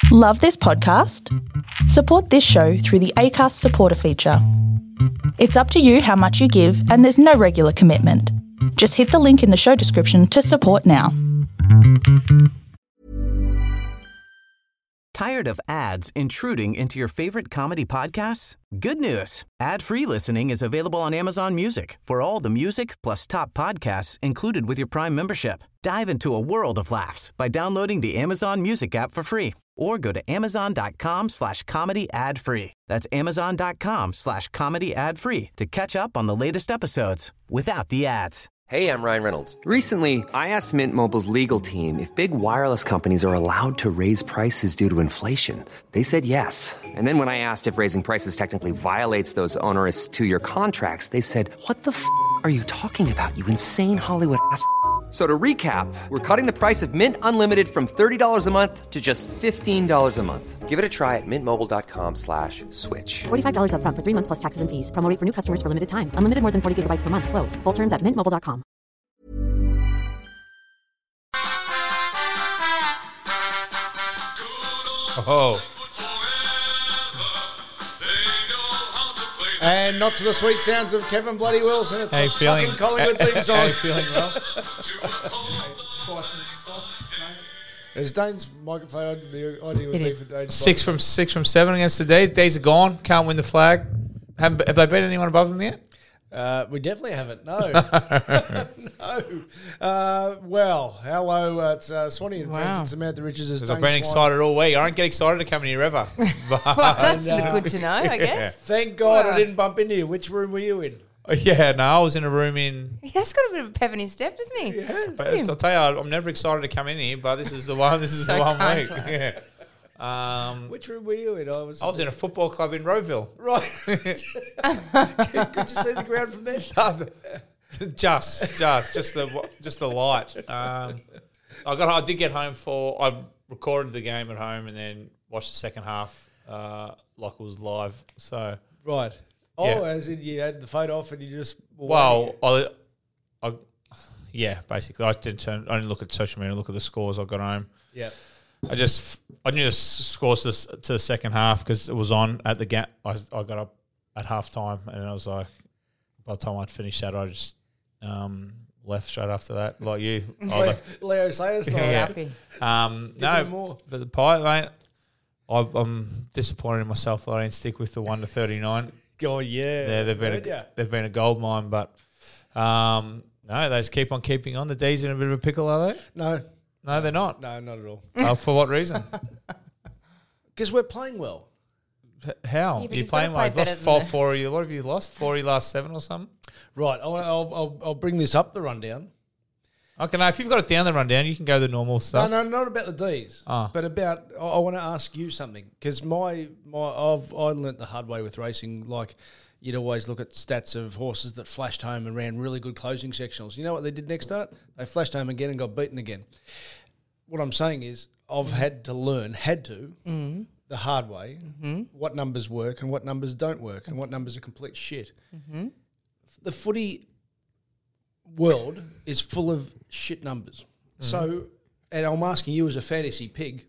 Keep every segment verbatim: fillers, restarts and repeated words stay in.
Love this podcast? Support this show through the Acast supporter feature. It's up to you how much you give, and there's no regular commitment. Just hit the link in the show description to support now. Tired of ads intruding into your favorite comedy podcasts? Good news. Ad-free listening is available on Amazon Music for all the music plus top podcasts included with your Prime membership. Dive into a world of laughs by downloading the Amazon Music app for free or go to amazon.com slash comedy ad free. That's amazon.com slash comedy ad free to catch up on the latest episodes without the ads. Hey, I'm Ryan Reynolds. Recently, I asked Mint Mobile's legal team if big wireless companies are allowed to raise prices due to inflation. They said yes. And then when I asked if raising prices technically violates those onerous two-year contracts, they said, what the f*** are you talking about, you insane Hollywood ass f- So to recap, we're cutting the price of Mint Unlimited from thirty dollars a month to just fifteen dollars a month. Give it a try at mintmobile.com slash switch. forty-five dollars up front for three months plus taxes and fees. Promo rate for new customers for limited time. Unlimited more than forty gigabytes per month. Slows full terms at mint mobile dot com. Oh. And not to the sweet sounds of Kevin Bloody Wilson. It's How a you feeling? fucking Collingwood theme song. How you feeling, well? Is Dane's microphone the idea would It be is. for Dane's Six from six from seven against the D's. D's are gone. Can't win the flag. Haven't, have they beat anyone above them yet? Uh, we definitely haven't. No, no. Uh, well, hello, uh, it's uh, Swanee and Wow. friends. It's Samantha Richards. As Because I've Dane been Swan. excited all week. I don't get excited to come in here ever. But, Well, that's And, uh, good to know, I guess. Thank God Wow. I didn't bump into you. Which room were you in? yeah, no, I was in a room in. He has got a bit of a pep in his step, doesn't he? But I'll tell you, I'm never excited to come in here, but this is the one. This is So the one kind week. to us. Yeah. Um, Which room were you in? I was. I was in a football club in Rowville. Right. Could you see the ground from there? just, just, just the, just the light. Um, I got, I did get home for. I recorded the game at home and then watched the second half, uh, like it was live. So, Right. Oh, Yeah. as in you had the phone off and you just. were well, waiting. I, I, yeah, basically, I didn't turn. I didn't look at social media. Look at the scores. I got home. Yeah. I just, I knew the s- scores to, s- to the second half because it was on at the gap. I, I got up at half time and I was like, by the time I'd finished that, I just um, left straight after that, like you. I Leo, left. Leo Sayers style. Yeah. Happy. Um, Give me no, more. but the pie, mate, I, I'm disappointed in myself that I didn't stick with the one to thirty-nine. Oh, yeah. Yeah, they've been Heard ya. a, they've been a gold mine, but um, no, they just keep on keeping on. The D's in a bit of a pickle, are they? No, No, they're not. no, not at all. Oh, for what reason? Because we're playing well. H- How? Yeah, but you you've gotta playing play like better lost than four, the- four of you. What have you lost? Four of you last seven or something? Right. I'll, I'll, I'll, I'll bring this up the rundown. Okay, no, if you've got it down the rundown, you can go the normal stuff. No, no, not about the D's, Ah. but about. I, I want to ask you something because my my I've I learnt the hard way with racing. Like you'd always look at stats of horses that flashed home and ran really good closing sectionals. You know what they did next start? They flashed home again and got beaten again. What I'm saying is I've had to learn, had to, Mm-hmm. the hard way, what numbers work and what numbers don't work and what numbers are complete shit. Mm-hmm. The footy world is full of shit numbers. So, and I'm asking you as a fantasy pig.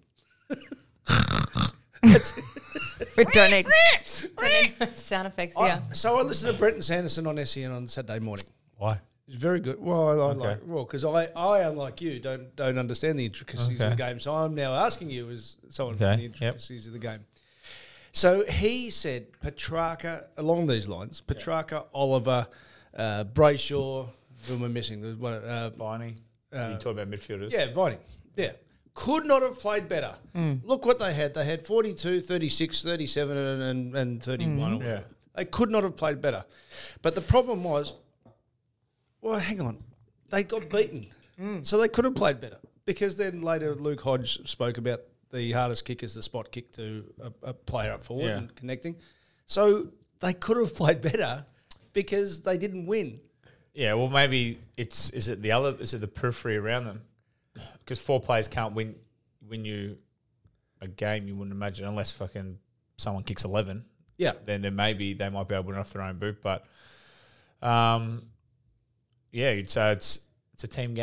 That's- We don't need, don't need sound effects I- here. so I listened to Brenton Sanderson on S E N on Saturday morning. Why? It's very good. Well, I, I Okay. like well because I, I unlike you don't don't understand the intricacies of Okay. the game. So I'm now asking you as someone Okay, from the yep. intricacies of the game. So he said Petrarca along these lines: Petrarca, Oliver, uh, Brayshaw. Who am I missing? There's one. Uh, Viney. Uh, you talk about midfielders. yeah, Vining. Yeah. Could not have played better. Look what they had. They had forty-two, thirty-six, thirty-seven, and, and, and thirty-one. Or whatever. Yeah. They could not have played better. But the problem was, well, hang on. They got beaten. So they could have played better. Because then later Luke Hodge spoke about the hardest kick is the spot kick to a, a player up forward Yeah. and connecting. So they could have played better because they didn't win. Yeah, well, maybe it's is it the other is it the periphery around them? Because four players can't win win you a game. You wouldn't imagine unless fucking someone kicks eleven. Yeah. Then then maybe they might be able to win off their own boot. But um, yeah, you'd say it's it's a team game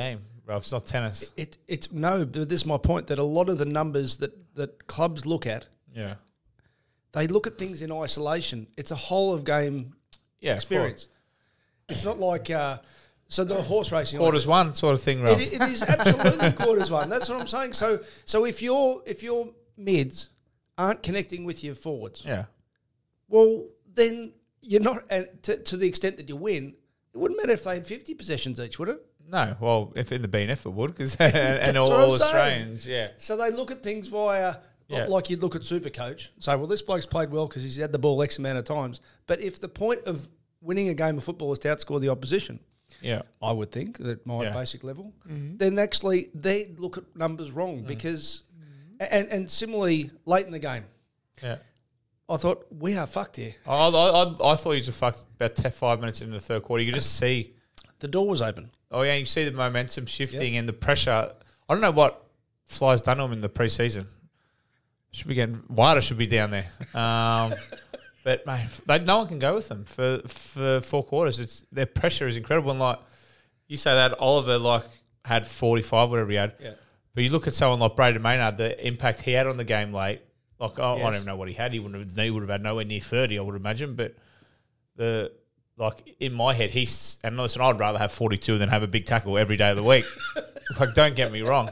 Ralph. It's not tennis. It, it's no, but this is my point, that a lot of the numbers that, that clubs look at, Yeah. they look at things in isolation. It's a whole of game Yeah. experience. It's not like uh, so the horse racing Quarters one sort of thing, Ralph. It, it is absolutely quarters one. That's what I'm saying. So so if your if your mids aren't connecting with your forwards, yeah. well then you're not. And to, to the extent that you win, it wouldn't matter if they had fifty possessions each, would it? No. Well, if in the B N F it would, because and, and all, what I'm all saying. Australians, yeah. So they look at things via. Yeah. Like you'd look at Supercoach, say, well, this bloke's played well because he's had the ball X amount of times. But if the point of winning a game of football is to outscore the opposition, Yeah. I would think, at my Yeah. basic level, then actually they look at numbers wrong because, and, and similarly, late in the game, Yeah. I thought, we are fucked here. I, I, I, I thought you were fucked about ten, five minutes into the third quarter. You could just see, The door was open. oh yeah, you see the momentum shifting and the pressure. I don't know what Fly's done to him in the preseason. Should be getting Wilder should be down there. Um, but mate, they, no one can go with them for for four quarters. It's their pressure is incredible. And like you say that Oliver like had forty five, whatever he had. Yeah. But you look at someone like Braden Maynard, the impact he had on the game late. Like I, I Yes. don't even know what he had. He wouldn't have. He would have had nowhere near thirty, I would imagine. But the like in my head, he's and listen, I'd rather have forty two than have a big tackle every day of the week. Like, don't get me wrong.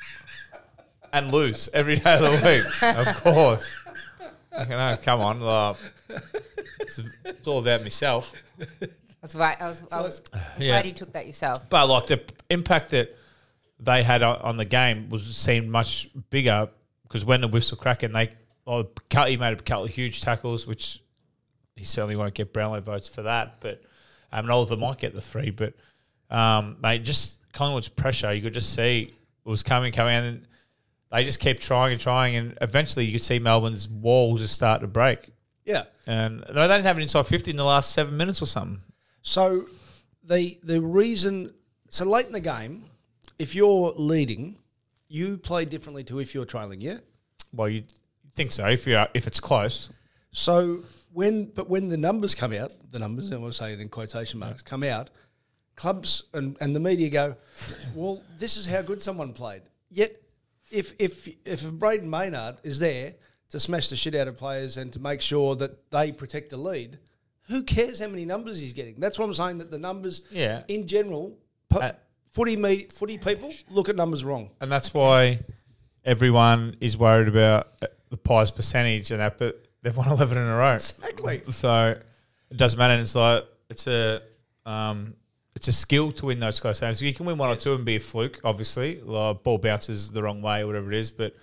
And lose every day of the week, of course. I know, come on. Uh, it's, it's all about myself. That's right. I was, I was Yeah. glad you took that yourself. But, like, the impact that they had on, on the game was seemed much bigger because when the whips were cracking, they well, he made a couple of huge tackles, which he certainly won't get Brownlow votes for that. But um, and Oliver might get the three. But, um, mate, just Collingwood's pressure, you could just see it was coming, coming, and they just kept trying and trying, and eventually you could see Melbourne's walls just start to break. Yeah. And they didn't have an inside fifty in the last seven minutes or something. So the the reason, so late in the game, if you're leading, you play differently to if you're trailing, yeah? Well, you think so if you if it's close. So when, but when the numbers come out, the numbers, and we'll say it in quotation marks, come out, clubs and, and the media go, well, this is how good someone played. Yet, if if if Braden Maynard is there to smash the shit out of players and to make sure that they protect the lead, who cares how many numbers he's getting? That's what I'm saying, that the numbers, Yeah. in general, pu- Uh, footy me, footy people look at numbers wrong. And that's why everyone is worried about the Pies percentage and that, but they've won eleven in a row. Exactly. So it doesn't matter. It's like it's a um, it's a skill to win those close games. You can win one or two and be a fluke, obviously. Like ball bounces the wrong way or whatever it is, but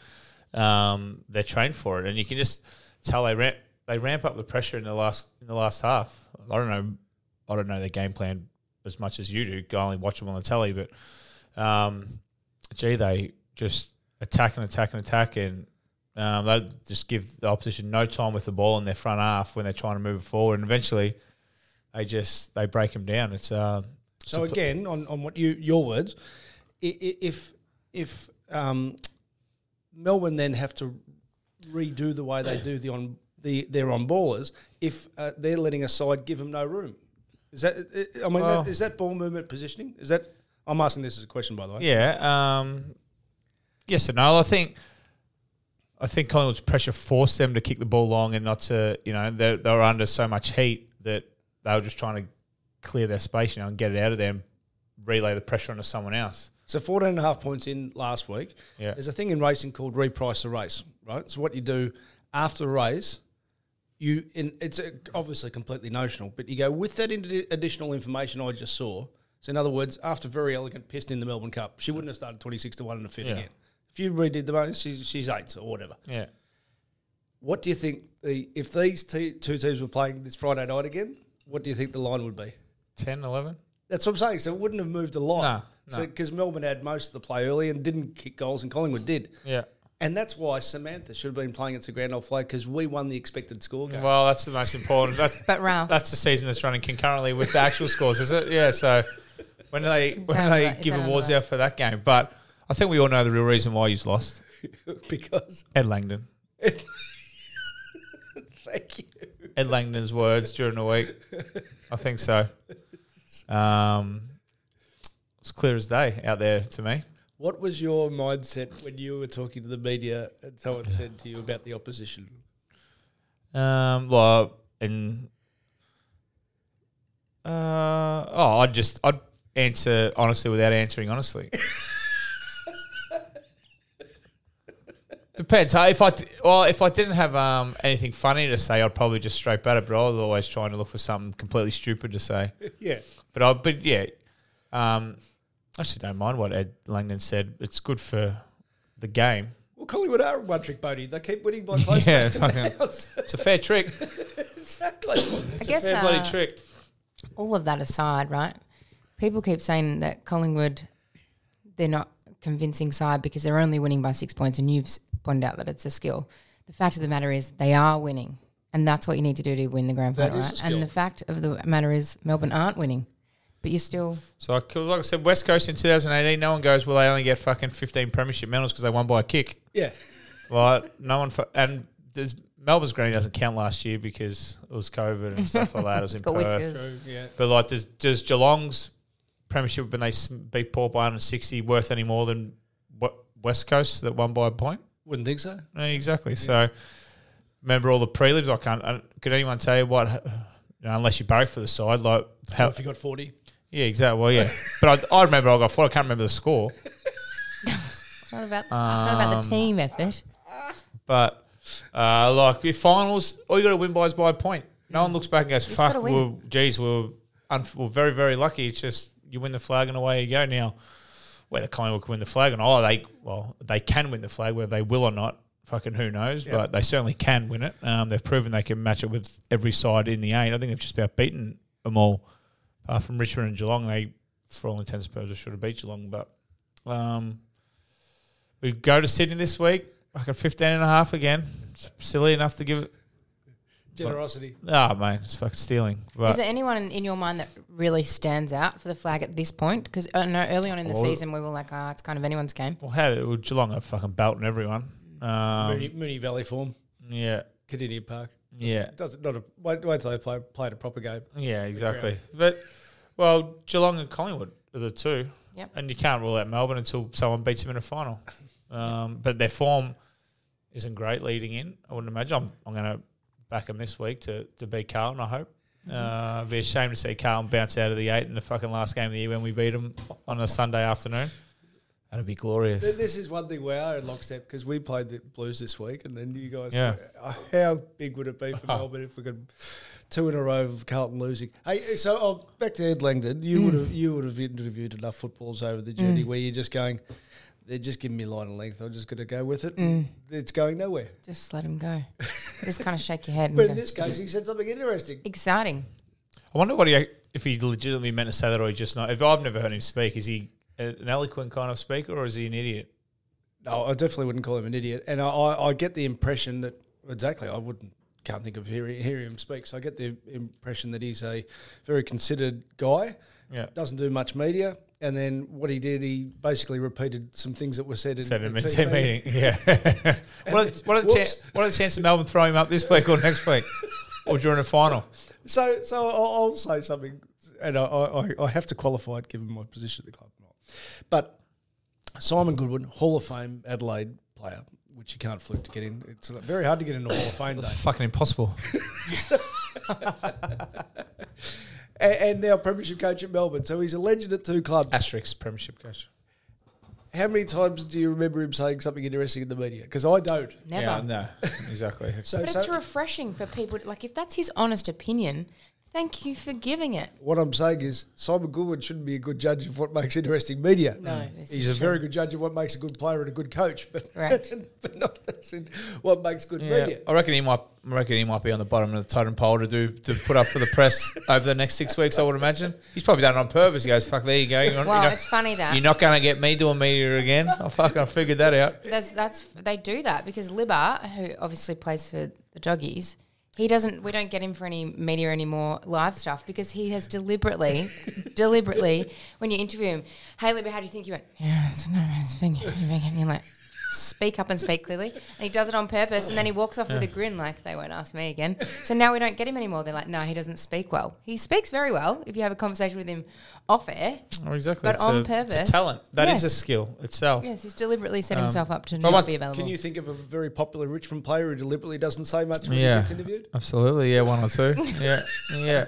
um, they're trained for it, and you can just tell they ramp they ramp up the pressure in the last in the last half. I don't know, I don't know their game plan as much as you do. Go only watch them on the telly, but um, gee, they just attack and attack and attack, and um, they just give the opposition no time with the ball in their front half when they're trying to move it forward, and eventually they just they break them down. It's uh, So again, on, on what you your words, i- i- if if um, Melbourne then have to redo the way they do the on the their on ballers, if uh, they're letting a side give them no room, is that? I mean, Well- that, is that ball movement positioning? Is that? I'm asking this as a question, by the way. yeah, um, yes and no. I think I think Collingwood's pressure forced them to kick the ball long and not to, you know, they they were under so much heat that they were just trying to clear their space, you know, and get it out of there and relay the pressure onto someone else. So fourteen and a half points in last week. Yeah. There's a thing in racing called reprice the race, right? So what you do after the race, you in it's a, obviously completely notional, but you go with that indi- additional information I just saw. So in other words, after Very Elegant pissed in the Melbourne Cup, she wouldn't have started twenty-six to one in the fit Yeah. again. If you redid the most, she's, she's eights or whatever. Yeah. What do you think, the if these te- two teams were playing this Friday night again, what do you think the line would be? ten, eleven? That's what I'm saying. So it wouldn't have moved a lot. No, So no. because Melbourne had most of the play early and didn't kick goals, and Collingwood did. Yeah. And that's why Samantha should have been playing at the Grand Old Flag, because we won the expected score game. Well, that's the most important. That's But Ralph, that's the season that's running concurrently with the actual scores, is it? Yeah. So when do they when that do they right? Is give that on awards the right? out for that game? But I think we all know the real reason why you've lost. Because Ed Langdon. thank you. Ed Langdon's words during the week. I think so. Um, It's clear as day out there to me. What was your mindset when you were talking to the media and someone said to you about the opposition? Um, well, and uh, oh, I'd just I'd answer honestly without answering honestly. Depends. Huh? If I t- well, if I didn't have um, anything funny to say, I'd probably just straight at it. But I was always trying to look for something completely stupid to say. Yeah. But I, but yeah, um, I actually don't mind what Ed Langdon said. It's good for the game. Well, Collingwood are a one-trick pony. They keep winning by close. Yeah, it's, fucking, it's a fair trick. Exactly. I guess Fair uh, bloody trick. all of that aside, right? People keep saying that Collingwood, they're not convincing side because they're only winning by six points, and you've s- pointed out that it's a skill. The fact of the matter is they are winning, and that's what you need to do to win the grand That final, is a right? skill. And the fact of the matter is Melbourne aren't winning, but you're still... So, I- 'cause like I said, West Coast in two thousand eighteen, no one goes, well, they only get fucking fifteen premiership medals because they won by a kick. Yeah. Well, no one... Fu- and there's, Melbourne's Green doesn't count last year because it was COVID and stuff like that. It was in Got Perth. whiskers. True, yeah. But, like, does, does Geelong's premiership when they s- beat Port by one hundred sixty worth any more than what West Coast that won by a point? Wouldn't think so. No, exactly. So, remember all the prelims? I can't... Uh, could anyone tell you what... You know, unless you barrack for the side, like... How how? if you got forty? Yeah, exactly. Well, yeah. But I, I remember I got four. I can't remember the score. It's not about, it's not about Um, the team effort. But, uh, like, your finals, all you got to win by is by a point. No one looks back and goes, just fuck, gotta we win. we're, geez, we we're, unf- we're very, very lucky. It's just you win the flag and away you go. Now, whether Collingwood can win the flag or not, oh, they, well, they can win the flag, whether they will or not, fucking who knows, Yep. but they certainly can win it. Um, they've proven they can match it with every side in the eight. I think they've just about beaten them all. Apart from Richmond and Geelong, they, for all intents and purposes, should have beat Geelong. But um, we go to Sydney this week, like a fifteen and a half again. It's silly enough to give it. Generosity. Ah, mate, it's fucking stealing. But Is there anyone in, in your mind that really stands out for the flag at this point? Because I know early on in the Well, season we were like, ah, it's kind of anyone's game. well, how did well, Geelong are fucking belting everyone? Um, Mooney, Mooney Valley form. yeah, Canadian Park. yeah, Doesn't not a wait, wait till they play played a proper game. yeah, exactly. But well, Geelong and Collingwood are the two. Yep. And you can't rule out Melbourne until someone beats them in a final. Um, but their form isn't great leading in. I wouldn't imagine. I'm, I'm going to back them this week to, to beat Carlton, I hope. Uh, it'd be a shame to see Carlton bounce out of the eight in the fucking last game of the year when we beat them on a Sunday afternoon. That'd be glorious. Th- This is one thing we are in lockstep because we played the Blues this week, and then you guys. Yeah. Uh, how big would it be for Melbourne if we could two in a row of Carlton losing? Hey, so oh, back to Ed Langdon. You would have you would have interviewed enough footballs over the journey where you're just going, they're just giving me line and length. I'm just going to go with it. It's going nowhere. Just let him go. Just kind of shake your head. And But go. in this case, he said something interesting. Exciting. I wonder what he if he legitimately meant to say that or he just not. If I've never heard him speak, is he an eloquent kind of speaker or is he an idiot? No, I definitely wouldn't call him an idiot. And I, I, I get the impression that, exactly, I wouldn't, can't think of hearing, hearing him speak. So I get the impression that he's a very considered guy, Yeah. doesn't do much media. And then what he did, he basically repeated some things that were said in Said him the in team team meeting. Yeah. what, are, what, are the Whoops. chan- what are the chances of Melbourne throwing him up this week or next week or during a final? So, so I'll, I'll say something, and I, I, I have to qualify it given my position at the club. But Simon Goodwin, Hall of Fame Adelaide player, which you can't fluke to get in. It's very hard to get into Hall of Fame, Dave. Fucking impossible. and, and now Premiership coach at Melbourne. So he's a legend at two clubs. Asterisk premiership coach. How many times do you remember him saying something interesting in the media? Because I don't. Never. Yeah, no, exactly. So, But so it's refreshing for people. Like, if that's his honest opinion, thank you for giving it. what I'm saying is Simon Goodwin shouldn't be a good judge of what makes interesting media. No, this He's is a true. very good judge of what makes a good player and a good coach, but, Right. but not as in what makes good Yeah, media. I reckon he might. I reckon he might be on the bottom of the totem pole to do to put up for the press over the next six weeks. I would imagine he's probably done it on purpose. He goes, "Fuck, there you go." You're, Well, you're not, it's funny that you're not going to get me doing media again. I fucking figured that out. That's that's they do that because Libba, who obviously plays for the Doggies, he doesn't. We don't get him for any media anymore, live stuff, because he has deliberately, deliberately, when you interview him, hey Libba, how do you think you went? Yeah, it's no nice thing. And you're like, speak up and speak clearly. And he does it on purpose, and then he walks off with a grin like, they won't ask me again. So now we don't get him anymore. They're like, no, he doesn't speak well. He speaks very well if you have a conversation with him off air. Oh, exactly. But it's on a, purpose. It's a talent. That is Yes. a skill itself. Yes, he's deliberately set Um, himself up to I not want- be available. Can you think of a very popular Richmond player who deliberately doesn't say much when Yeah. he gets interviewed? Absolutely, yeah, one or two. yeah, yeah.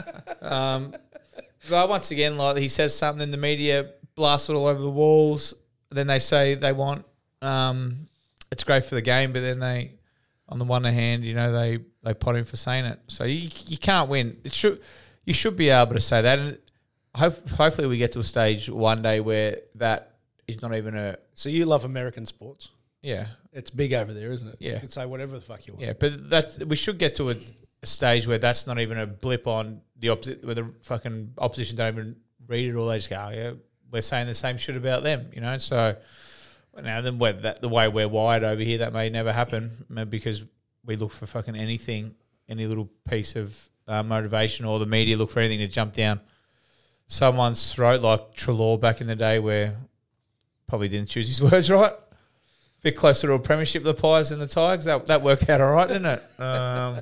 Um, but once again, like he says something in the media, blast it all over the walls. Then they say they want um, it's great for the game, but then they, on the one hand, you know, they they pot him for saying it. So you you can't win. It should you should be able to say that, and hope, hopefully we get to a stage one day where that is not even a So you love American sports. yeah. It's big over there, isn't it? Yeah. You can say whatever the fuck you want. Yeah, but that we should get to a, a stage where that's not even a blip on the opposite, where the fucking opposition don't even read it all. They just go, oh, yeah, we're saying the same shit about them, you know. So now, then, where that the way we're wired over here, that may never happen because we look for fucking anything, any little piece of uh, motivation, or the media look for anything to jump down someone's throat, like Treloar back in the day, where probably didn't choose his words right. Bit closer to a premiership, the Pies and the Tigers. That that worked out all right, didn't it? Um,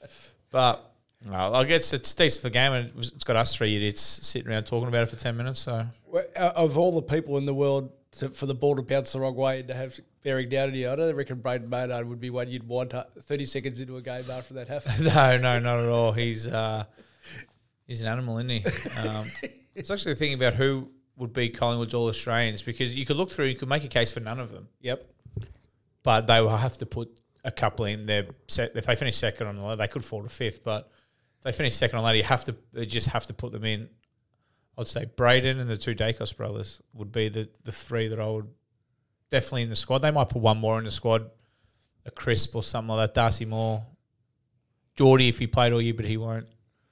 but well, I guess it's decent for the game, and it was, it's got us three idiots sitting around talking about it for ten minutes. So Well, uh, of all the people in the world to, for the ball to bounce the wrong way and to have bearing down to you, I don't reckon Braden Maynard would be one you'd want uh, thirty seconds into a game after that happened. no, no, not at all. He's uh, he's an animal, isn't he? Um, it's actually thinking about who would be Collingwood's All Australians, because you could look through, you could make a case for none of them. Yep. But they will have to put a couple in their set. If they finish second on the ladder, they could fall to fifth. But if they finish second on the ladder, you have to they just have to put them in. I'd say Braden and the two Dacos brothers would be the, the three that I would definitely in the squad. They might put one more in the squad, a Crisp or something like that. Darcy Moore, Geordie if he played all year, but he won't.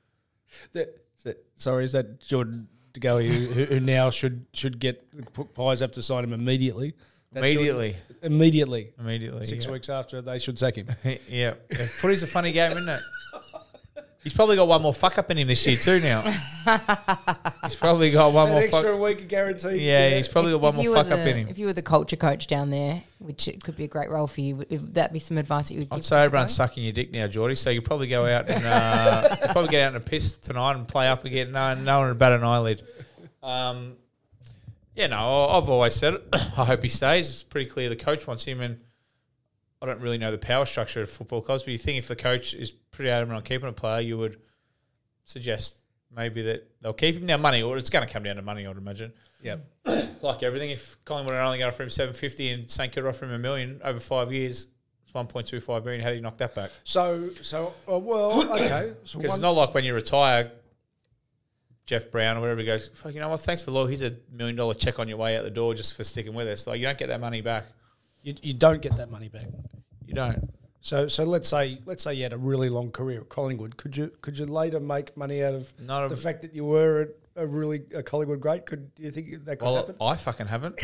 That, that, sorry, is that Jordan DeGoey who, who, who now should should get the Pies have to sign him immediately? That Immediately. Jordan, immediately. Immediately. Six yeah. weeks after they should sack him. yeah. yeah. Footy's a funny game, isn't it? He's probably got one more fuck up in him this year too now. He's probably got one An more extra fuck. week guaranteed. Yeah, he's probably got one you more were fuck up the- in him. If you were the culture coach down there, which it could be a great role for you, would that be some advice that you would give? I'd say everyone's sucking your dick now, Geordie. So you could probably go out and uh, you'd probably get out in a piss tonight and play up again. No, no one would bat an eyelid. Um, yeah, no, I've always said it. I hope he stays. It's pretty clear the coach wants him, and I don't really know the power structure of football clubs. But you think if the coach is pretty adamant on keeping a player, you would suggest maybe that they'll keep him. Now, money, or it's going to come down to money, I would imagine. Yeah. Like everything, if Collingwood are only going to offer him seven fifty and St Kilda offer him a million over five years, it's one point two five million. How do you knock that back? So, so uh, well, okay. So Because one, it's not like when you retire, Jeff Brown or whatever, he goes, fuck, you know what, thanks for law. Here's a million dollar check on your way out the door just for sticking with us. Like, you don't get that money back. you, you don't get that money back. You don't. So, so let's say let's say you had a really long career at Collingwood. Could you could you later make money out of Not a- the fact that you were a, a really a Collingwood great? Could do you think that could Well, happen? I fucking haven't.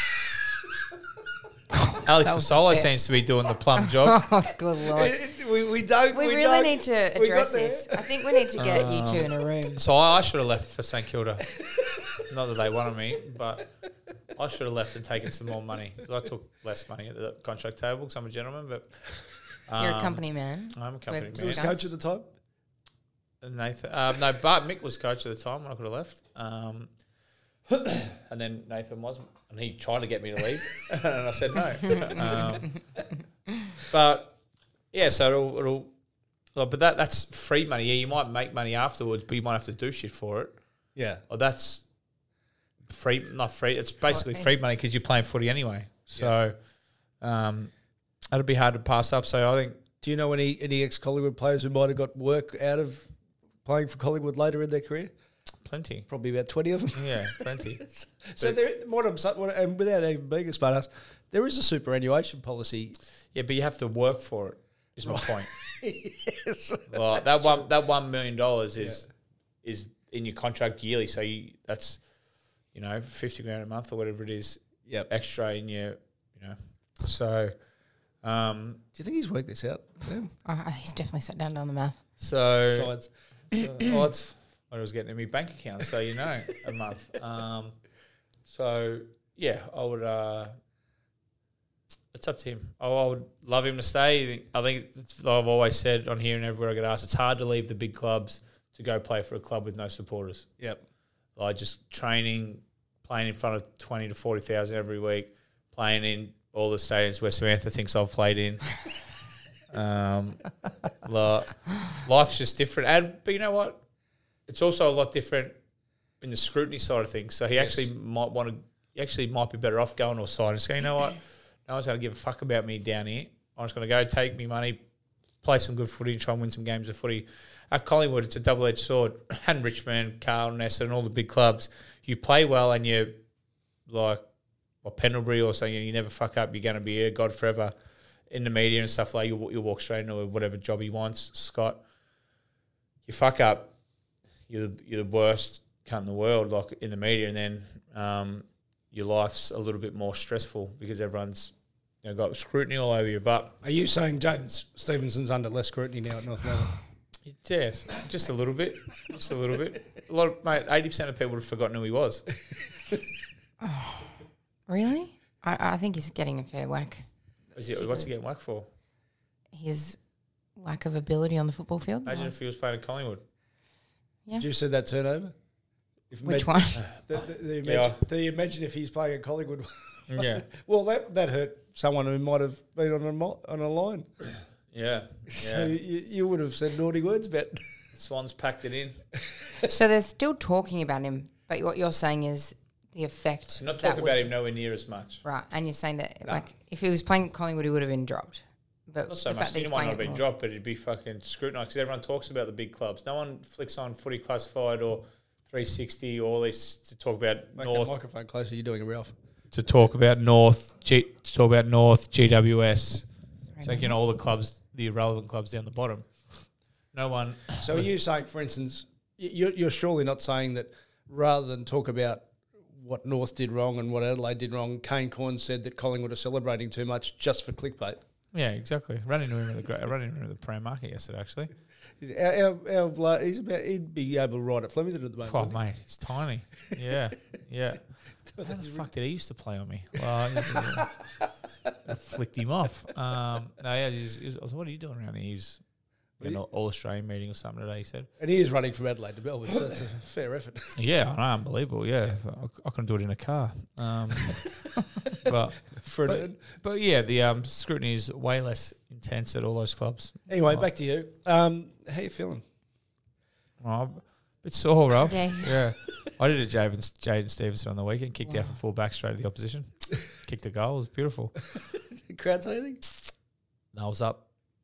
Alex Fasolo seems to be doing the plum job. Oh, good lord. we, we don't. We, really don't- need to we got address there. this. I think we need to get you two in a room. So I, I should have left for St Kilda. Not that they wanted me, but I should have left and taken some more money. Because I took less money at the contract table because I'm a gentleman. But You're a um, company man. I'm a company We've Who was man. discussed. coach at the time? Nathan, um, no, Bart Mick was coach at the time when I could have left, um, and then Nathan was, and he tried to get me to leave, and I said no. um, but yeah, so it'll, it'll well, but that that's free money. Yeah, you might make money afterwards, but you might have to do shit for it. Yeah. Well, that's free, not free. It's basically free money because you're playing footy anyway. So um, that'll be hard to pass up. So I think. Do you know any any ex Collingwood players who might have got work out of playing for Collingwood later in their career? Plenty. Probably about twenty of them. Yeah, plenty. So But- there, what I'm sa- what, and without even being a smart ass, there is a superannuation policy. Yeah, but you have to work for it. Is my point. Yes. Well, that one that one million dollars is is in your contract yearly, so you, that's you know fifty grand a month or whatever it is. Yep. Extra in your you know. So, um, Do you think he's worked this out? Yeah. Oh, he's definitely sat down on the math. so, Besides, so well, that's what I was getting in my bank account. So you know, a month. Um, so yeah, I would. Uh, it's up to him. I, I would love him to stay. I think it's, I've always said on here and everywhere I get asked, it's hard to leave the big clubs to go play for a club with no supporters. Yep. Like just training, playing in front of twenty to forty thousand every week, playing in all the stadiums where Samantha thinks I've played in. um, like, life's just different. And but you know what? It's also a lot different in the scrutiny side of things. So he yes. actually might want to. He actually might be better off going to a side and saying, you know what? No one's going to give a fuck about me down here. I'm just going to go take me money, play some good footy, and try and win some games of footy. At Collingwood, it's a double-edged sword. And Richmond, Carlton, Essendon, all the big clubs. You play well and you like, or Pendlebury or something, you never fuck up. You're going to be a god forever. In the media and stuff like you'll, you'll walk straight into whatever job he wants, Scott. You fuck up, you're the, you're the worst cunt in the world, like in the media, and then um, your life's a little bit more stressful because everyone's you know, got scrutiny all over you. But are you saying Jaden Stevenson's under less scrutiny now at North Melbourne? Yes, just a little bit, just a little bit. A lot of mate, eighty percent of people have forgotten who he was. Oh, really? I, I think he's getting a fair whack. Is he, what's he getting whack for? His lack of ability on the football field. Imagine if he was playing at Collingwood. Yeah. Did you see that turnover? If Which imagine, one? The, the, the imagine, yeah. the imagine if he's playing at Collingwood. Yeah. Well, that that hurt someone who might have been on a mo- on a line. Yeah. So yeah. you, you would have said naughty words about. Swans packed it in. So they're still talking about him, but what you're saying is the effect. I'm not talking about him nowhere near as much. Right, and you're saying that No. like if he was playing at Collingwood, he would have been dropped. But Not so the much. fact that He he's might playing not at have been North- dropped, but it'd be fucking scrutinised because everyone talks about the big clubs. No one flicks on Footy Classified or three sixty or all this to talk about Make North. that microphone closer. You're doing it, Ralph. To talk about North, G, to talk about North, G W S. Sorry, So, you know, all the clubs, the irrelevant clubs down the bottom. No one. So are you saying, for instance, y- you're, you're surely not saying that rather than talk about what North did wrong and what Adelaide did wrong, Kane Corn said that Collingwood are celebrating too much just for clickbait? Yeah, exactly. Ran into him at the, I ran into him at the Prem Market yesterday, actually. Our, our, our, he's about, he'd be able to ride at Flemington at the moment. Oh, wouldn't he? mate, he's tiny. Yeah, yeah. How the fuck did he used to play on me? Well, I, I flicked him off. Um, no, yeah, he's, he's, I was, what are you doing around here? He's an all Australian meeting or something today, he said. And he is running from Adelaide to Melbourne, so it's a fair effort. Yeah, I know, unbelievable, yeah. I, I couldn't do it in a car. Um, but, For but, an, but yeah, the um, scrutiny is way less intense at all those clubs. anyway, Oh, back to you. Um, how you feeling? Oh, a bit sore, Ralph. Yeah. Yeah. I did a Jaden, Jaden Stevenson on the weekend, kicked out for full back straight to the opposition. Kicked a goal, it was beautiful. The crowd say anything? I was up.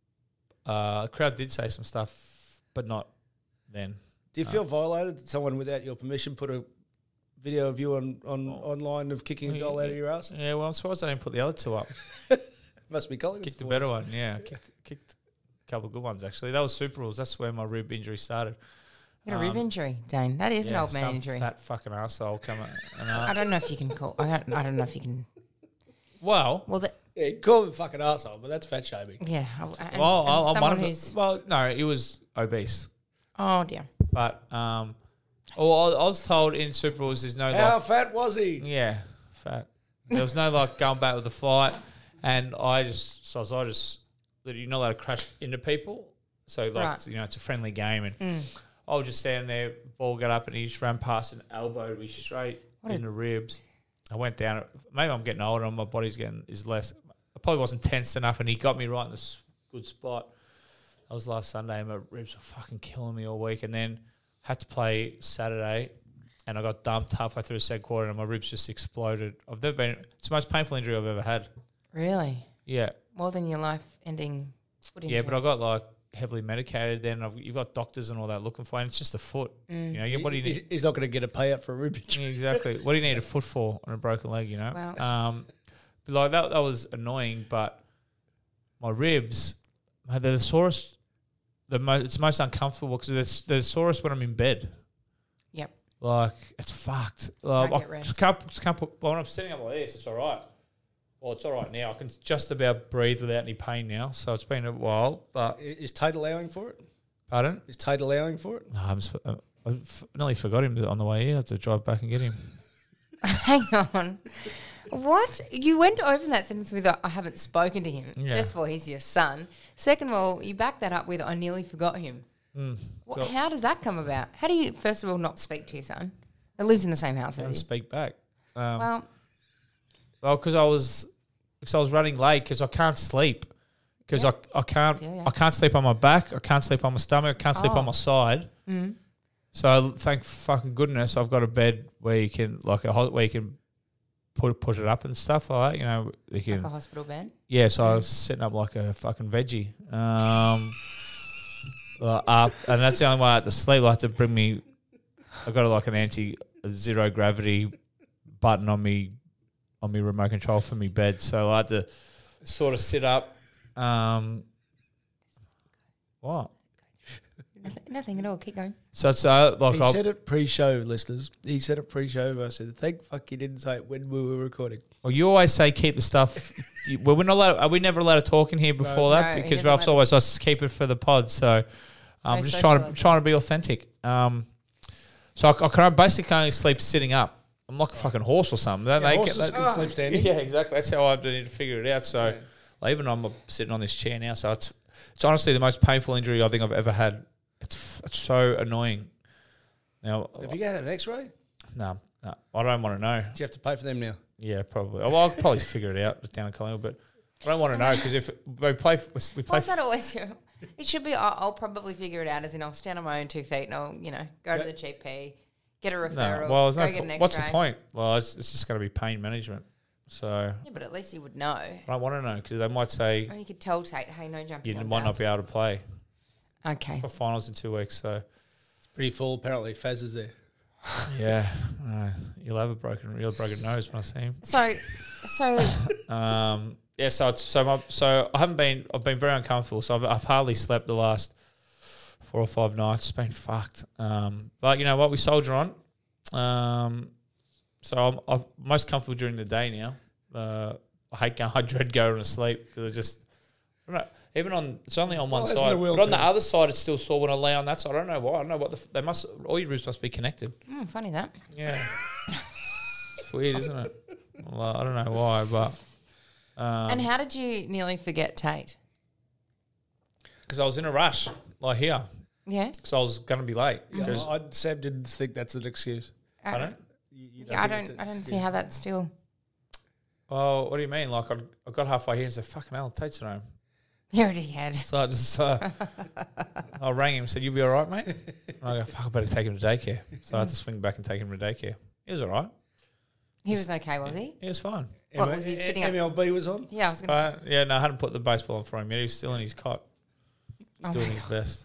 Uh, the crowd did say some stuff, but not then. Do you feel violated that someone without your permission put a video of you on, on Oh. online of kicking a goal out of your ass? Yeah, well, I'm surprised I didn't put the other two up. Must be Collingwood. Kicked a better one, yeah. Kicked, kicked a couple of good ones, actually. That was Super Rules. That's where my rib injury started. You got a rib Um, injury, Dane. That is Yeah, an old man some injury. fat fucking arsehole come out. And, uh, I don't know if you can call. I don't, I don't know if you can. well, Well, the, Yeah, you call him a fucking arsehole, but that's fat shaming. yeah. I- And, well, and I'm one someone of the- who's well, no, he was obese. oh dear. But um, well, I I was told in Super Rules there's no How like, fat was he? yeah, fat. There was no like going back with the fight, and I just so I just you're not allowed to crash into people. So like Right. you know, it's a friendly game, and Mm. I was just standing there, ball got up, and he just ran past and elbowed me straight What in a- the ribs. I went down. Maybe I'm getting older, and my body's getting is less. I probably wasn't tense enough, and he got me right in this good spot. That was last Sunday, and my ribs were fucking killing me all week, and then had to play Saturday, and I got dumped halfway through the second quarter, and my ribs just exploded. I've never been. It's the most painful injury I've ever had. Really? Yeah, More than your life-ending foot injury. yeah, but I got like heavily medicated. Then I've, you've got doctors and all that looking for, you, and it's just a foot. Mm. You know, you- what do you He- need? He's not going to get a payout for a rib injury. Yeah, exactly. What do you need a foot for on a broken leg? You know. Wow. Um, but like that, that was annoying. But my ribs, they're the sorest. The most, it's most uncomfortable because it's the sorest when I'm in bed. Yep. Like it's fucked. Like, Can't get I rest. just can't, just can't put, well, when I'm sitting up like this, it's all right. Well, it's all right now. I can just about breathe without any pain now. So it's been a while. But Is Tate allowing for it? pardon? Is Tate allowing for it? No, I'm. Sp- uh, I f- nearly forgot him on the way here. I had to drive back and get him. Hang on. What? You went to open that sentence with, I haven't spoken to him. Yeah. First of all, he's your son. Second of all, you back that up with, I nearly forgot him. Mm. What, So- how does that come about? How do you, first of all, not speak to your son? It lives in the same house Didn't as you. speak back. Um, Well, Well, because I was, because I was running late because I can't sleep because Yeah. I I can't feel ya. I can't sleep on my back. I can't sleep on my stomach. I can't sleep Oh. on my side. mm, So thank fucking goodness I've got a bed where you can like a ho- where you can put put it up and stuff like that. You know, you can. like a hospital bed. Yeah, so I was sitting up like a fucking veggie. Um, uh, up, and that's the only way I had to sleep. I had to bring me. I got like an anti zero gravity button on me, on me remote control for me bed. So I had to sort of sit up. Um, what? Nothing, nothing at all. Keep going. So it's uh, like He I'll, said it pre-show, listeners. He said it pre-show. I said, "Thank fuck you didn't say it when we were recording." well, you always say keep the stuff. you, well, we're not allowed. Are we never allowed to talk in here before No, that? he Because doesn't Ralph's let- always us keep it for the pod. So I'm No just social trying to life. trying to be authentic. Um, so I, I can basically only sleep sitting up. I'm like a fucking horse or something. They- Yeah, they horses get- can sleep standing. Yeah, exactly. That's how I need to figure it out. So Yeah. like, even I'm sitting on this chair now. So it's it's honestly the most painful injury I think I've ever had. It's it's so annoying. Now, Have you got an X-ray? no, no, I don't want to know. Do you have to pay for them now? Yeah, probably. Well, I'll probably figure it out down in Collingwood, but I don't want to know because if we play, we play. Why is that always your... It should be, I'll, I'll probably figure it out as in I'll stand on my own two feet and I'll, you know, go to Yeah. the G P, get a no, referral, well, go there's get no, an po- what's the X-ray. point? Well, it's, it's just going to be pain management. So Yeah, but at least you would know. I don't want to know because they might say Or you could tell Tate, hey, no jumping you on might down. not be able to play Okay. for finals in two weeks. So It's pretty full. Apparently, Faz is there. yeah, uh, you'll have a broken, you'll have a broken nose when I see him. So, so Um, yeah, so it's so my, so I haven't been. I've been very uncomfortable. So I've, I've hardly slept the last four or five nights. It's been fucked. Um, but you know what? We soldier on. Um, so I'm, I'm most comfortable during the day now. Uh, I hate going. I dread going to sleep because I just. I don't know. Even on it's only on one Well, that's side, the but on wheelchair. the other side it's still sore when I lay on that side. I don't know why. I don't know what the f- they must. All your ribs must be connected. mm, funny that. Yeah, it's weird, isn't it? Well, I don't know why, but. Um, And how did you nearly forget Tate? Because I was in a rush, like here, Yeah. because I was going to be late. Yeah, Because I, Sam didn't think that's an excuse. I don't. You, you Yeah, I think it's don't. a- I don't see yeah. how that's still. Oh, what do you mean? Like I, I got halfway here and said, "Fucking hell, Tate's at home." You're already had. So I just, uh, I rang him and said, "You be all right, mate?" And I go, "Fuck, I better take him to daycare." So I had to swing back and take him to daycare. He was all right. He was okay, was he? He was fine. What, M- was he M- sitting up? M L B was on. Yeah, I was going to Uh, yeah, no, I hadn't put the baseball on for him yet. He was still in his cot. He's Oh doing my his best.